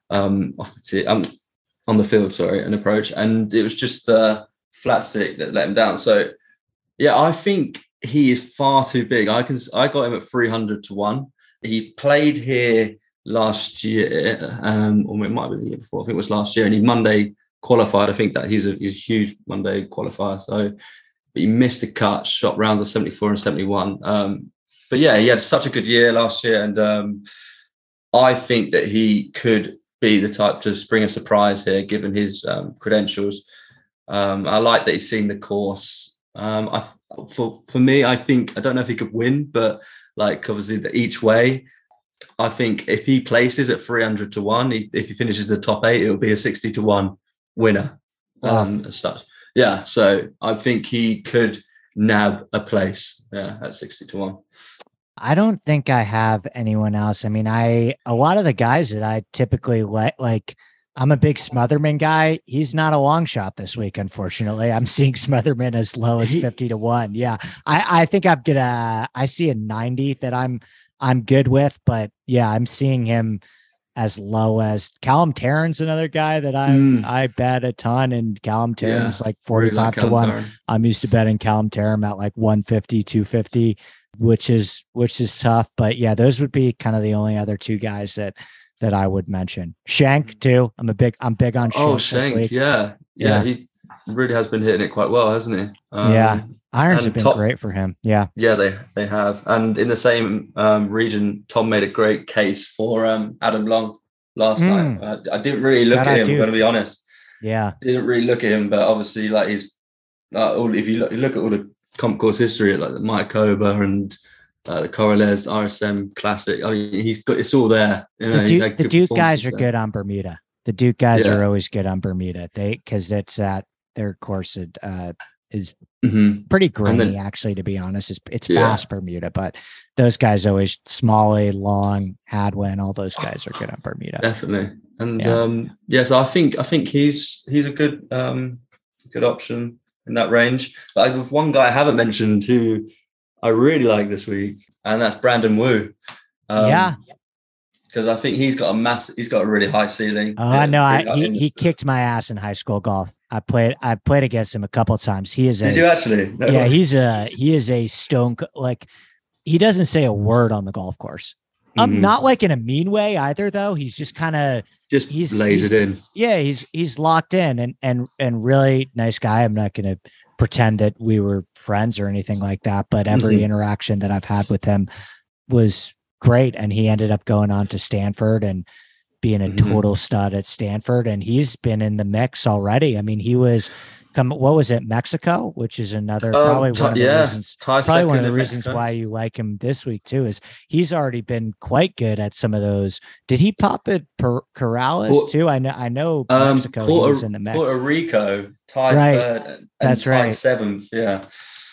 um, off the tee, um, on the field, sorry, an approach, and it was just the flat stick that let him down. So yeah, I think he is far too big. I can I got him at three hundred to one. He played here last year, um, or it might have been the year before. I think it was last year, and he Monday qualified. I think that he's a he's a huge Monday qualifier. So, but he missed the cut, shot round the seventy-four and seventy-one. Um, but yeah, he had such a good year last year, and um, I think that he could be the type to spring a surprise here, given his um, credentials. Um, I like that he's seen the course. Um, I for for me, I think I don't know if he could win, but like obviously the each way. I think if he places at three hundred to one, he, if he finishes the top eight, it'll be a sixty to one winner. Wow. Um, as such. Yeah, so I think he could nab a place. Yeah, at sixty to one. I don't think I have anyone else. I mean, I a lot of the guys that I typically let, like, I'm a big Smotherman guy. He's not a long shot this week, unfortunately. I'm seeing Smotherman as low as fifty to one. Yeah, I I think I'm gonna. I see a ninety that I'm I'm good with, but yeah, I'm seeing him as low as Callum Tarrant's another guy that I mm. I bet a ton, and Callum Tarrant's yeah, like forty-five really like to one. Tarrant. I'm used to betting Callum Tarrant at like one fifty, two fifty, which is which is tough. But yeah, those would be kind of the only other two guys that that I would mention. Shank too. I'm a big I'm big on Shank. Oh, Shank, yeah. yeah. Yeah, he really has been hitting it quite well, hasn't he? Um, yeah. Irons have been top, great for him. Yeah. Yeah, they they have. And in the same um, region, Tom made a great case for um, Adam Long last mm. night. I, I didn't really look Shout at him, I'm going to be honest. Yeah. Didn't really look at him, but obviously, like, he's, uh, all, if you look, you look at all the comp course history, like the Mayakoba and uh, the Corrales R S M Classic, I mean, he's got, it's all there. You know, the Duke, the Duke guys are there. Good on Bermuda. The Duke guys yeah. are always good on Bermuda. They, because it's at their course, it, uh, is mm-hmm. pretty grainy, then, actually, to be honest. It's, it's yeah. fast Bermuda, but those guys always, Smalley, Long, Hadwin, all those guys are good on Bermuda. Definitely. And yeah. um yeah, so I think I think he's he's a good um good option in that range. But I, one guy I haven't mentioned who I really like this week, and that's Brandon Wu. Um, yeah. Because I think he's got a massive, he's got a really high ceiling. Oh, I know. I, he he kicked my ass in high school golf. I played I played against him a couple of times. He is a, Did you actually? No yeah, way. he's a he is a stone, like, he doesn't say a word on the golf course. Um, mm-hmm. Not like in a mean way either, though. He's just kind of just he's lays he's, it in. Yeah, he's he's locked in and and and really nice guy. I'm not going to pretend that we were friends or anything like that, but every mm-hmm. interaction that I've had with him was great, and he ended up going on to Stanford and being a mm-hmm. total stud at Stanford, and he's been in the mix already. I mean, he was come what was it, Mexico, which is another um, probably t- one of the yeah, reasons probably one of the reasons Mexico. why you like him this week too, is he's already been quite good at some of those. Did he pop at per- Corrales Port, too? I know I know Mexico um, Puerto, he was in the mix. Puerto Rico tied right. third and That's tied right. seventh. Yeah.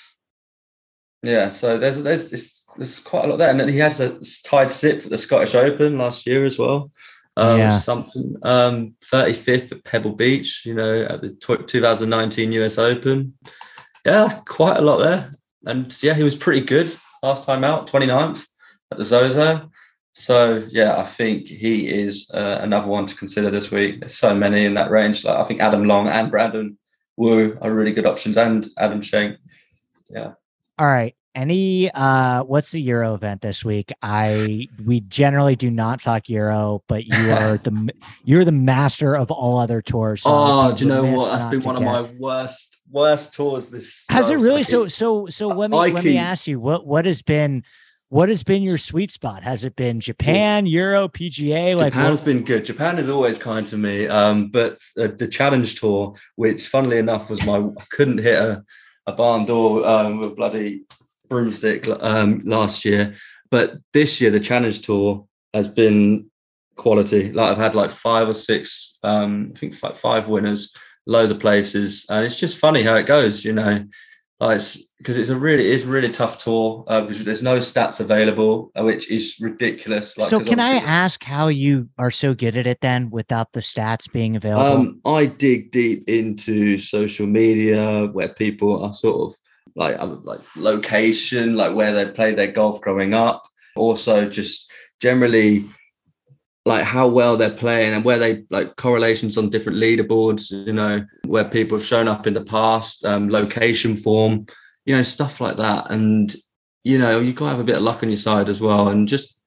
Yeah, so there's there's this There's quite a lot there, and then he has a tied sixth at the Scottish Open last year as well. Um, yeah. Something um, thirty-fifth at Pebble Beach, you know, at the twenty nineteen U S Open. Yeah, quite a lot there, and yeah, he was pretty good last time out, twenty-ninth at the Zozo. So yeah, I think he is uh, another one to consider this week. There's so many in that range. Like I think Adam Long and Brandon Wu are really good options, and Adam Shank. Yeah. All right. Any uh what's the Euro event this week? I we generally do not talk Euro, but you are the you're the master of all other tours. So oh, do you know what? That's been one of my worst worst tours this Has it really? So so so let me I let keep... me ask you, what what has been what has been your sweet spot? Has it been Japan, Euro, P G A? Like Japan's what... been good. Japan is always kind to me. Um, but uh, the Challenge Tour, which funnily enough was my I couldn't hit a, a barn door um with bloody broomstick um last year, but this year the Challenge Tour has been quality. Like I've had like five or six um I think like five winners, loads of places, and it's just funny how it goes, you know, like it's because it's a really it's really tough tour uh, because there's no stats available, uh, which is ridiculous. Like, so can I ask how you are so good at it then without the stats being available? um I dig deep into social media where people are sort of like like location, like where they played their golf growing up. Also, just generally, like how well they're playing and where they like correlations on different leaderboards, you know, where people have shown up in the past, um, location form, you know, stuff like that. And, you know, you gotta have a bit of luck on your side as well. And just,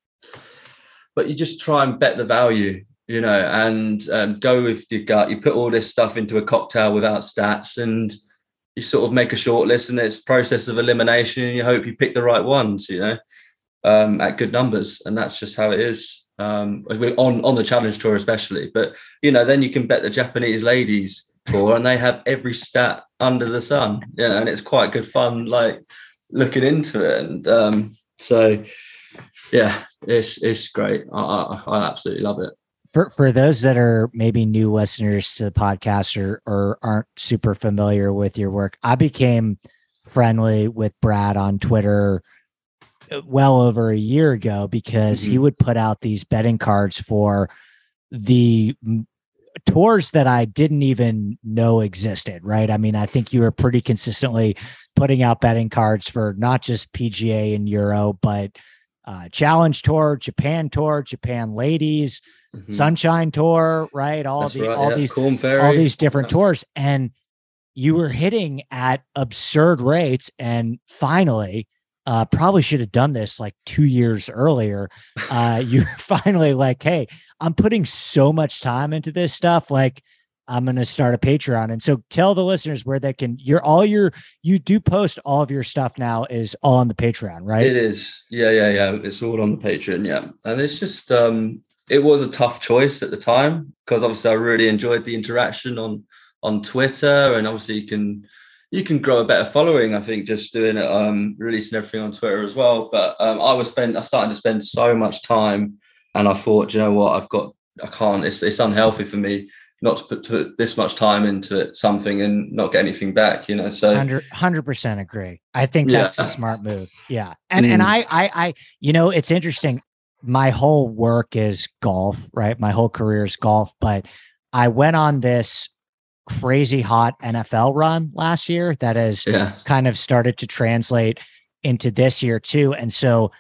but you just try and bet the value, you know, and um, go with your gut. You put all this stuff into a cocktail without stats, and you sort of make a short list, and it's a process of elimination. And you hope you pick the right ones, you know, um, at good numbers. And that's just how it is. Um, on on the Challenge Tour especially, but you know, then you can bet the Japanese ladies tour, and they have every stat under the sun, you know, and it's quite good fun, like looking into it. And um, so, yeah, it's it's great. I, I, I absolutely love it. For for those that are maybe new listeners to the podcast or or aren't super familiar with your work, I became friendly with Brad on Twitter well over a year ago because mm-hmm. he would put out these betting cards for the tours that I didn't even know existed, right? I mean, I think you were pretty consistently putting out betting cards for not just P G A and Euro, but uh, Challenge Tour, Japan Tour, Japan Ladies, mm-hmm. Sunshine Tour, right? All That's the right, all yeah. these Corn Ferry. all these different tours, and you were hitting at absurd rates. And finally, Uh, probably should have done this like two years earlier. Uh, you're finally like, hey, I'm putting so much time into this stuff. Like, I'm going to start a Patreon. And so tell the listeners where they can, you're all your, you do post all of your stuff now is all on the Patreon, right? It is. Yeah, yeah, yeah. It's all on the Patreon. Yeah. And it's just, um, it was a tough choice at the time because obviously I really enjoyed the interaction on, on Twitter, and obviously you can, you can grow a better following, I think, just doing it, um, releasing everything on Twitter as well. But um, I was spend, I started to spend so much time, and I thought, you know what, I've got, I can't, it's, it's unhealthy for me not to put, to put this much time into it, something and not get anything back, you know? So one hundred percent agree. I think yeah. that's a smart move. Yeah. And, mm. and I, I, I, you know, it's interesting. My whole work is golf, right? My whole career is golf, but I went on this crazy hot N F L run last year that has yeah. kind of started to translate into this year too. And so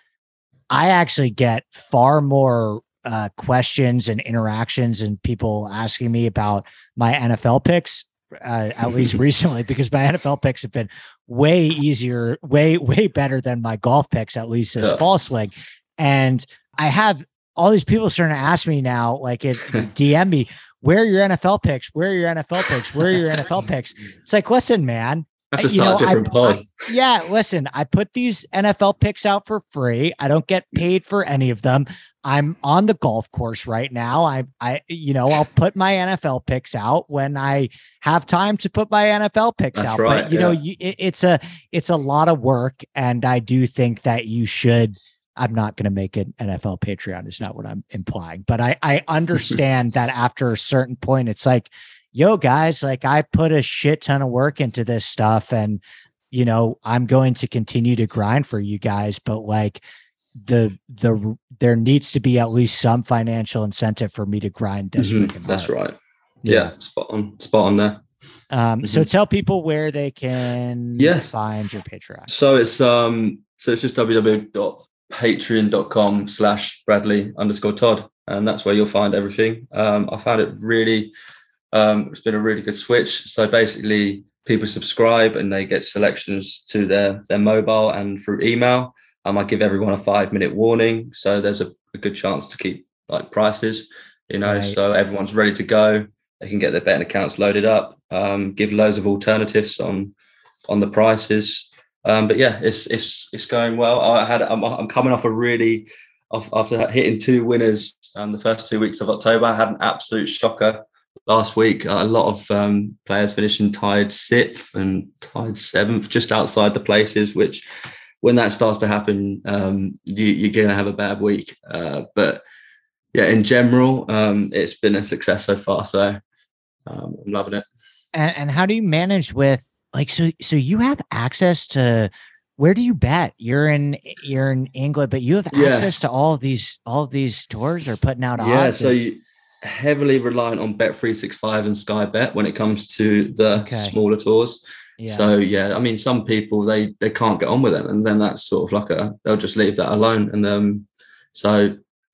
I actually get far more uh, questions and interactions and people asking me about my N F L picks, uh, at least recently, because my N F L picks have been way easier, way, way better than my golf picks, at least this yeah. fall swing. And I have all these people starting to ask me now, like it D M me, where are your N F L picks? Where are your N F L picks? Where are your N F L picks? It's like, listen, man. I have to start you know, a different I, pod. I, yeah, listen, I put these N F L picks out for free. I don't get paid for any of them. I'm on the golf course right now. I, I, you know, I'll put my N F L picks out when I have time to put my N F L picks That's out. Right, but you yeah. know, you, it, it's a, it's a lot of work, and I do think that you should. I'm not going to make an N F L Patreon is not what I'm implying, but I, I understand that after a certain point, it's like, yo guys, like I put a shit ton of work into this stuff, and, you know, I'm going to continue to grind for you guys, but like the, the, there needs to be at least some financial incentive for me to grind this. Mm-hmm. That's hard. right. Yeah. yeah. Spot on, spot on there. Um, mm-hmm. So tell people where they can yes. find your Patreon. So it's, um, so it's just www. patreon.com slash Bradley underscore Todd. And that's where you'll find everything. Um, I found it really, um, it's been a really good switch. So basically people subscribe and they get selections to their, their mobile and through email. Um, I give everyone a five minute warning. So there's a, a good chance to keep like prices, you know, right. So everyone's ready to go. They can get their betting accounts loaded up, um, give loads of alternatives on, on the prices. Um, but yeah, it's it's it's going well. I had I'm, I'm coming off a really off after hitting two winners um, the first two weeks of October. I had an absolute shocker last week. A lot of um, players finishing tied sixth and tied seventh, just outside the places. Which, when that starts to happen, um, you, you're going to have a bad week. Uh, but yeah, in general, um, it's been a success so far. So um, I'm loving it. And, and how do you manage with? Like, so, so you have access to, where do you bet? You're in, you're in England, but you have yeah. access to all of these, all of these tours are putting out yeah, odds. So and- you heavily reliant on Bet three sixty-five and Sky Bet when it comes to the okay. smaller tours. Yeah. So yeah, I mean, some people, they, they can't get on with them, and then that's sort of like a, they'll just leave that alone. And um, so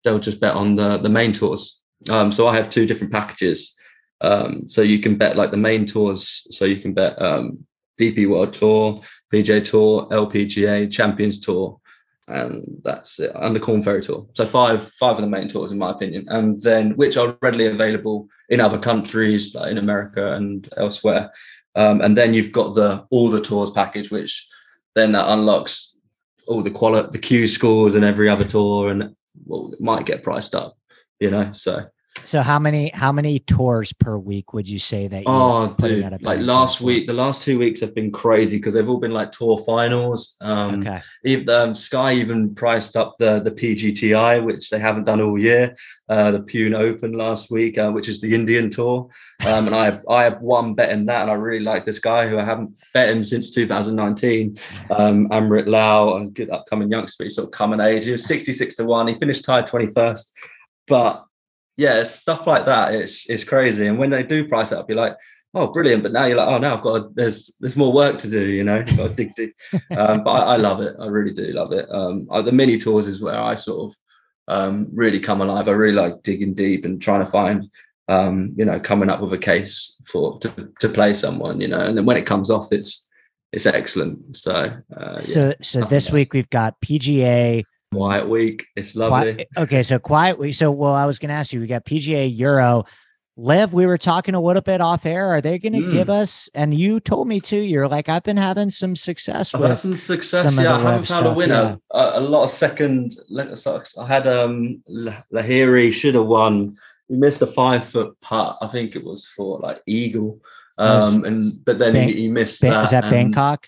they'll just bet on the the main tours. Um, so I have two different packages. Um, so you can bet like the main tours. So you can bet um, D P World Tour, P G A Tour, L P G A, Champions Tour, and that's it. And the Corn Ferry Tour. So five five of the main tours, in my opinion, and then which are readily available in other countries, like in America and elsewhere. Um, and then you've got the all the tours package, which then that unlocks all the quali- the Q scores and every other tour, and well, it might get priced up, you know. So. So how many how many tours per week would you say that? Oh, dude! Like last week, the last two weeks have been crazy because they've all been like tour finals. Um, okay. Even, um, Sky even priced up the the P G T I, which they haven't done all year. Uh, the Pune Open last week, uh, which is the Indian tour, um, and I have I have one bet in that, and I really like this guy who I haven't bet him since two thousand nineteen. Um, Amrit Lau, a good upcoming youngster, he's sort of coming age. He was sixty-six to one. He finished tied twenty-first, but. Yeah, it's stuff like that. It's it's crazy. And when they do price it up, you're like, oh, brilliant. But now you're like, oh, now I've got to, there's there's more work to do. You know, you've got to dig deep. Um, but I, I love it. I really do love it. Um, the mini tours is where I sort of um, really come alive. I really like digging deep and trying to find, um, you know, coming up with a case for to to play someone. You know, and then when it comes off, it's it's excellent. So uh, so yeah, so this else. Week we've got P G A. Quiet week. It's lovely. Quiet, okay, so quiet week. So, well, I was going to ask you, we got P G A, Euro. Liv, we were talking a little bit off air. Are they going to mm. give us, and you told me too, you're like, I've been having some success I've with had some success. some yeah, of the I haven't found stuff, a winner. yeah. A, a lot of second, I had um Lahiri should have won. He missed a five foot putt. I think it was for like Eagle. Um, and but then Bang, he, he missed Bang, that. Was that Bangkok?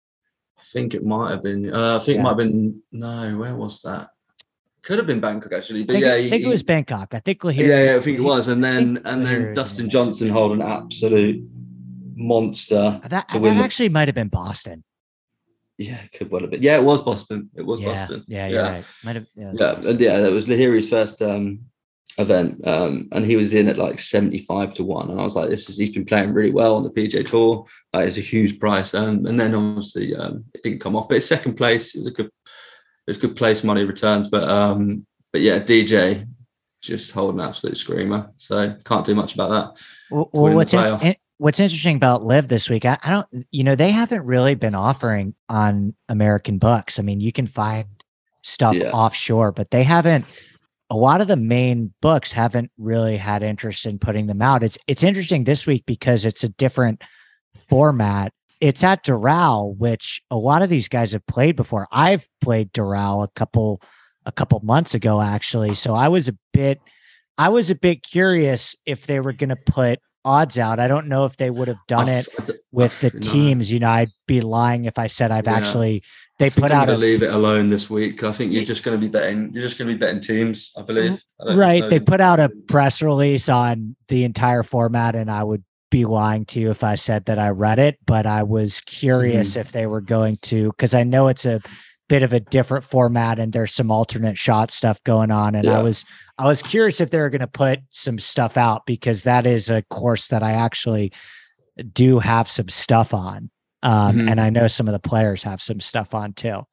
I think it might have been. Uh, I think yeah. it might have been. No, where was that? Could have been Bangkok actually, but I think, yeah, I think he, it was Bangkok. I think Lahiri. Yeah, yeah, I think it was, and then and then Dustin Johnson hold an absolute monster. That, to that win actually might have been Boston. Yeah, it could well have been. Yeah, it was Boston. It was yeah, Boston. Yeah, you're yeah. right. Might have. Yeah, yeah, and yeah, that was Lahiri's first um, event, um, and he was in at like seventy-five to one, and I was like, this is he's been playing really well on the P G A Tour. Like, it's a huge price, um, and then obviously um, it didn't come off, but it's second place. It was a good. It was good place money returns, but um, but yeah, D J just holding an absolute screamer. So can't do much about that. Well, well what's in, in, what's interesting about Liv this week, I, I don't, you know, they haven't really been offering on American books. I mean, you can find stuff yeah. offshore, but they haven't. A lot of the main books haven't really had interest in putting them out. It's it's interesting this week because it's a different format. It's at Doral, which a lot of these guys have played before. I've played Doral a couple, a couple months ago, actually. So I was a bit, I was a bit curious if they were going to put odds out. I don't know if they would have done it with the teams. You know, I'd be lying if I said I've yeah. actually. They put out. I'm a, leave it alone this week. I think you're just going to be betting. You're just going to be betting teams, I believe. I right. They put out a press release on the entire format, and I would be lying to you if I said that I read it, but I was curious mm. if they were going to, because I know it's a bit of a different format and there's some alternate shot stuff going on. And yeah. I was, I was curious if they were going to put some stuff out, because that is a course that I actually do have some stuff on. Um, mm-hmm. And I know some of the players have some stuff on too.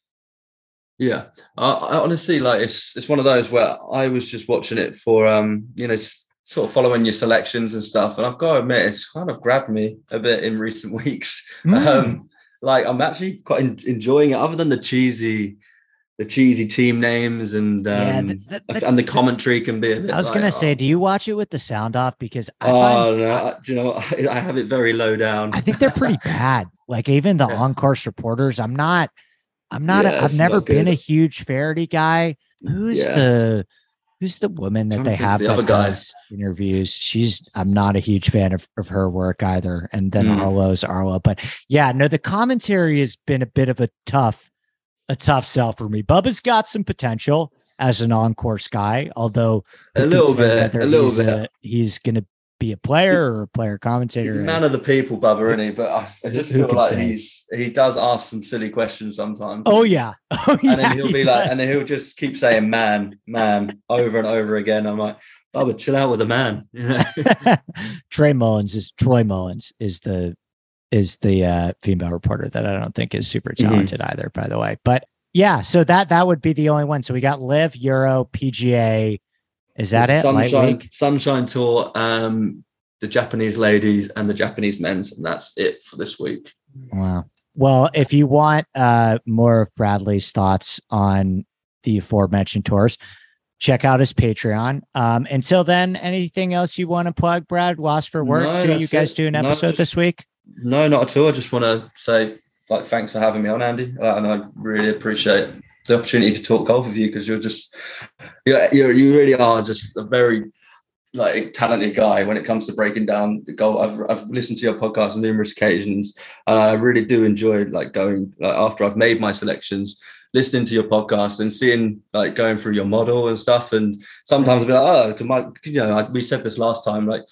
Yeah. Uh, I honestly, like, it's, it's one of those where I was just watching it for, um, you know, sort of following your selections and stuff, and I've got to admit it's kind of grabbed me a bit in recent weeks. Mm. Um, like I'm actually quite in, enjoying it, other than the cheesy, the cheesy team names and um, yeah, the, the, and the commentary can be a bit. I was like, gonna oh. say, do you watch it with the sound off? Because I oh find, no, I, I, do you know what? I, I have it very low down. I think they're pretty bad. Like even the yeah. on-course reporters, I'm not. I'm not. Yeah, a, I've never been a huge Faraday guy. Who's yeah. the Who's the woman that they have the that does interviews? She's, I'm not a huge fan of, of her work either. And then mm. Arlo's Arlo. But yeah, no, the commentary has been a bit of a tough, a tough sell for me. Bubba's got some potential as an on-course guy, although a little bit, a little bit. A, he's going to be a player or a player commentator. He's a man of the people, Bubba, isn't he? But I, I just feel like say? he's he does ask some silly questions sometimes. Oh yeah, oh, yeah and then he'll he be does. like, and then he'll just keep saying "man, man" over and over again. I'm like, Bubba, chill out with the man. You know? Trey Mullins is Troy Mullins is the is the uh, female reporter that I don't think is super talented mm-hmm. either, by the way. But Yeah, so that that would be the only one. So we got Live, Euro, P G A. Is that it? Sunshine, Sunshine Tour, um, the Japanese ladies and the Japanese men's, and that's it for this week. Wow. Well, if you want uh, more of Bradley's thoughts on the aforementioned tours, check out his Patreon. Um, until then, anything else you want to plug, Brad? Lost for Words? No, do you guys it. do an episode no, just, this week? No, not at all. I just want to say, like, thanks for having me on, Andy, uh, and I really appreciate the opportunity to talk golf with you, because you're just, you're, you're you really are just a very like talented guy when it comes to breaking down the golf. I've I've listened to your podcast on numerous occasions, and I really do enjoy like going like after I've made my selections, listening to your podcast and seeing like going through your model and stuff. And sometimes I'll be like, oh, can my, you know, I, we said this last time, like.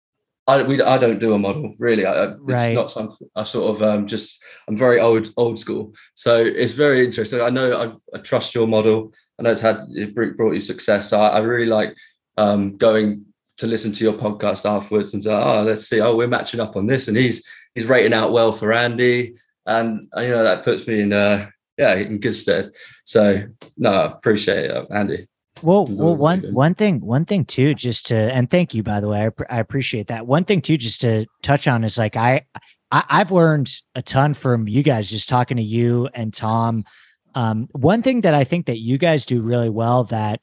I we I don't do a model really. I, it's right. not something I sort of um, just. I'm very old old school, so it's very interesting. I know I, I trust your model. I know it's had it brought you success. So I, I really like um, going to listen to your podcast afterwards and say, oh, let's see. Oh, we're matching up on this, and he's he's rating out well for Andy, and you know that puts me in uh yeah in good stead. So no, I appreciate it, Andy. Well, well, one one thing, one thing too, just to, and thank you, by the way, I, I appreciate that. One thing too, just to touch on is like I, I, I've learned a ton from you guys, just talking to you and Tom. Um, one thing that I think that you guys do really well that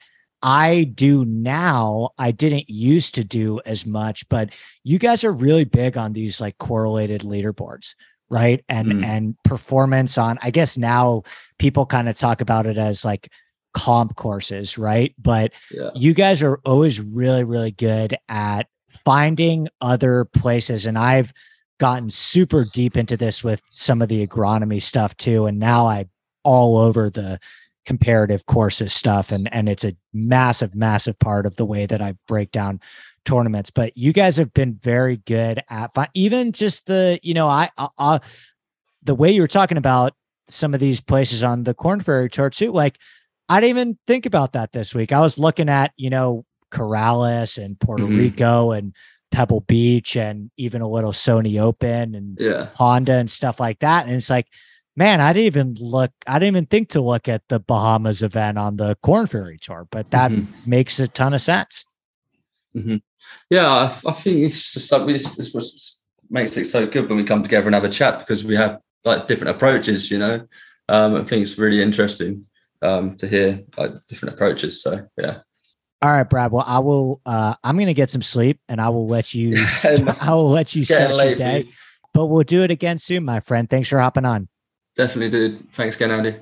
I do now, I didn't used to do as much, but you guys are really big on these like correlated leaderboards, right? And mm. and performance on, I guess now people kind of talk about it as like comp courses, right? But yeah. you guys are always really, really good at finding other places. And I've gotten super deep into this with some of the agronomy stuff too. And now I'm all over the comparative courses stuff. And, and it's a massive, massive part of the way that I break down tournaments. But you guys have been very good at fi- even just the, you know, I, I, I the way you were talking about some of these places on the Corn Ferry Tour too, like, I didn't even think about that this week. I was looking at, you know, Corrales and Puerto mm-hmm. Rico and Pebble Beach and even a little Sony Open and yeah. Honda and stuff like that. And it's like, man, I didn't even look, I didn't even think to look at the Bahamas event on the Corn Ferry Tour, but that mm-hmm. makes a ton of sense. Mm-hmm. Yeah, I, I think it's just something, this, this was, makes it so good when we come together and have a chat, because we have like different approaches, you know. Um, I think it's really interesting. Um, to hear like different approaches. So yeah. All right, Brad. Well, I will. Uh, I'm going to get some sleep, and I will let you. I will let you start your day. But we'll do it again soon, my friend. Thanks for hopping on. Definitely, dude. Thanks again, Andy.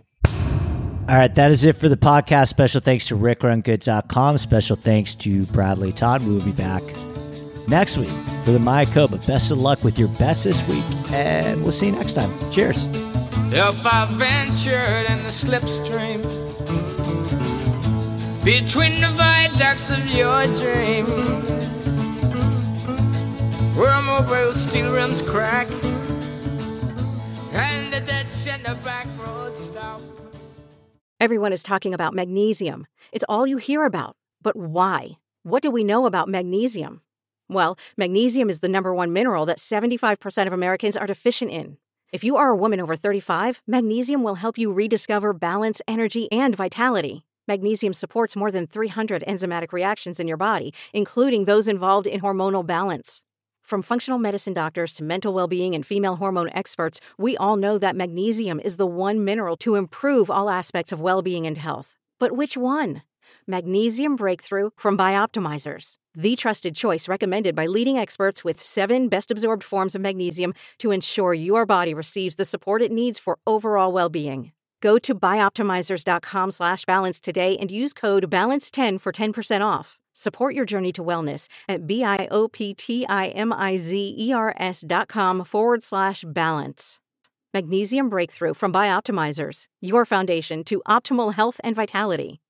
All right, that is it for the podcast. Special thanks to Rick Run Good dot com. Special thanks to Bradley Todd. We will be back next week for the Mayakoba. Best of luck with your bets this week, and we'll see you next time. Cheers. If I ventured in the slipstream between the viaducts of your dream, where mobile steel rims crack and the dead center back road stop. Everyone is talking about magnesium. It's all you hear about. But why? What do we know about magnesium? Well, magnesium is the number one mineral that seventy-five percent of Americans are deficient in. If you are a woman over thirty-five, magnesium will help you rediscover balance, energy, and vitality. Magnesium supports more than three hundred enzymatic reactions in your body, including those involved in hormonal balance. From functional medicine doctors to mental well-being and female hormone experts, we all know that magnesium is the one mineral to improve all aspects of well-being and health. But which one? Magnesium Breakthrough from Bioptimizers, the trusted choice recommended by leading experts with seven best-absorbed forms of magnesium to ensure your body receives the support it needs for overall well-being. Go to bioptimizers.com slash balance today and use code balance ten for ten percent off. Support your journey to wellness at B-I-O-P-T-I-M-I-Z-E-R-S dot com forward slash balance. Magnesium Breakthrough from Bioptimizers, your foundation to optimal health and vitality.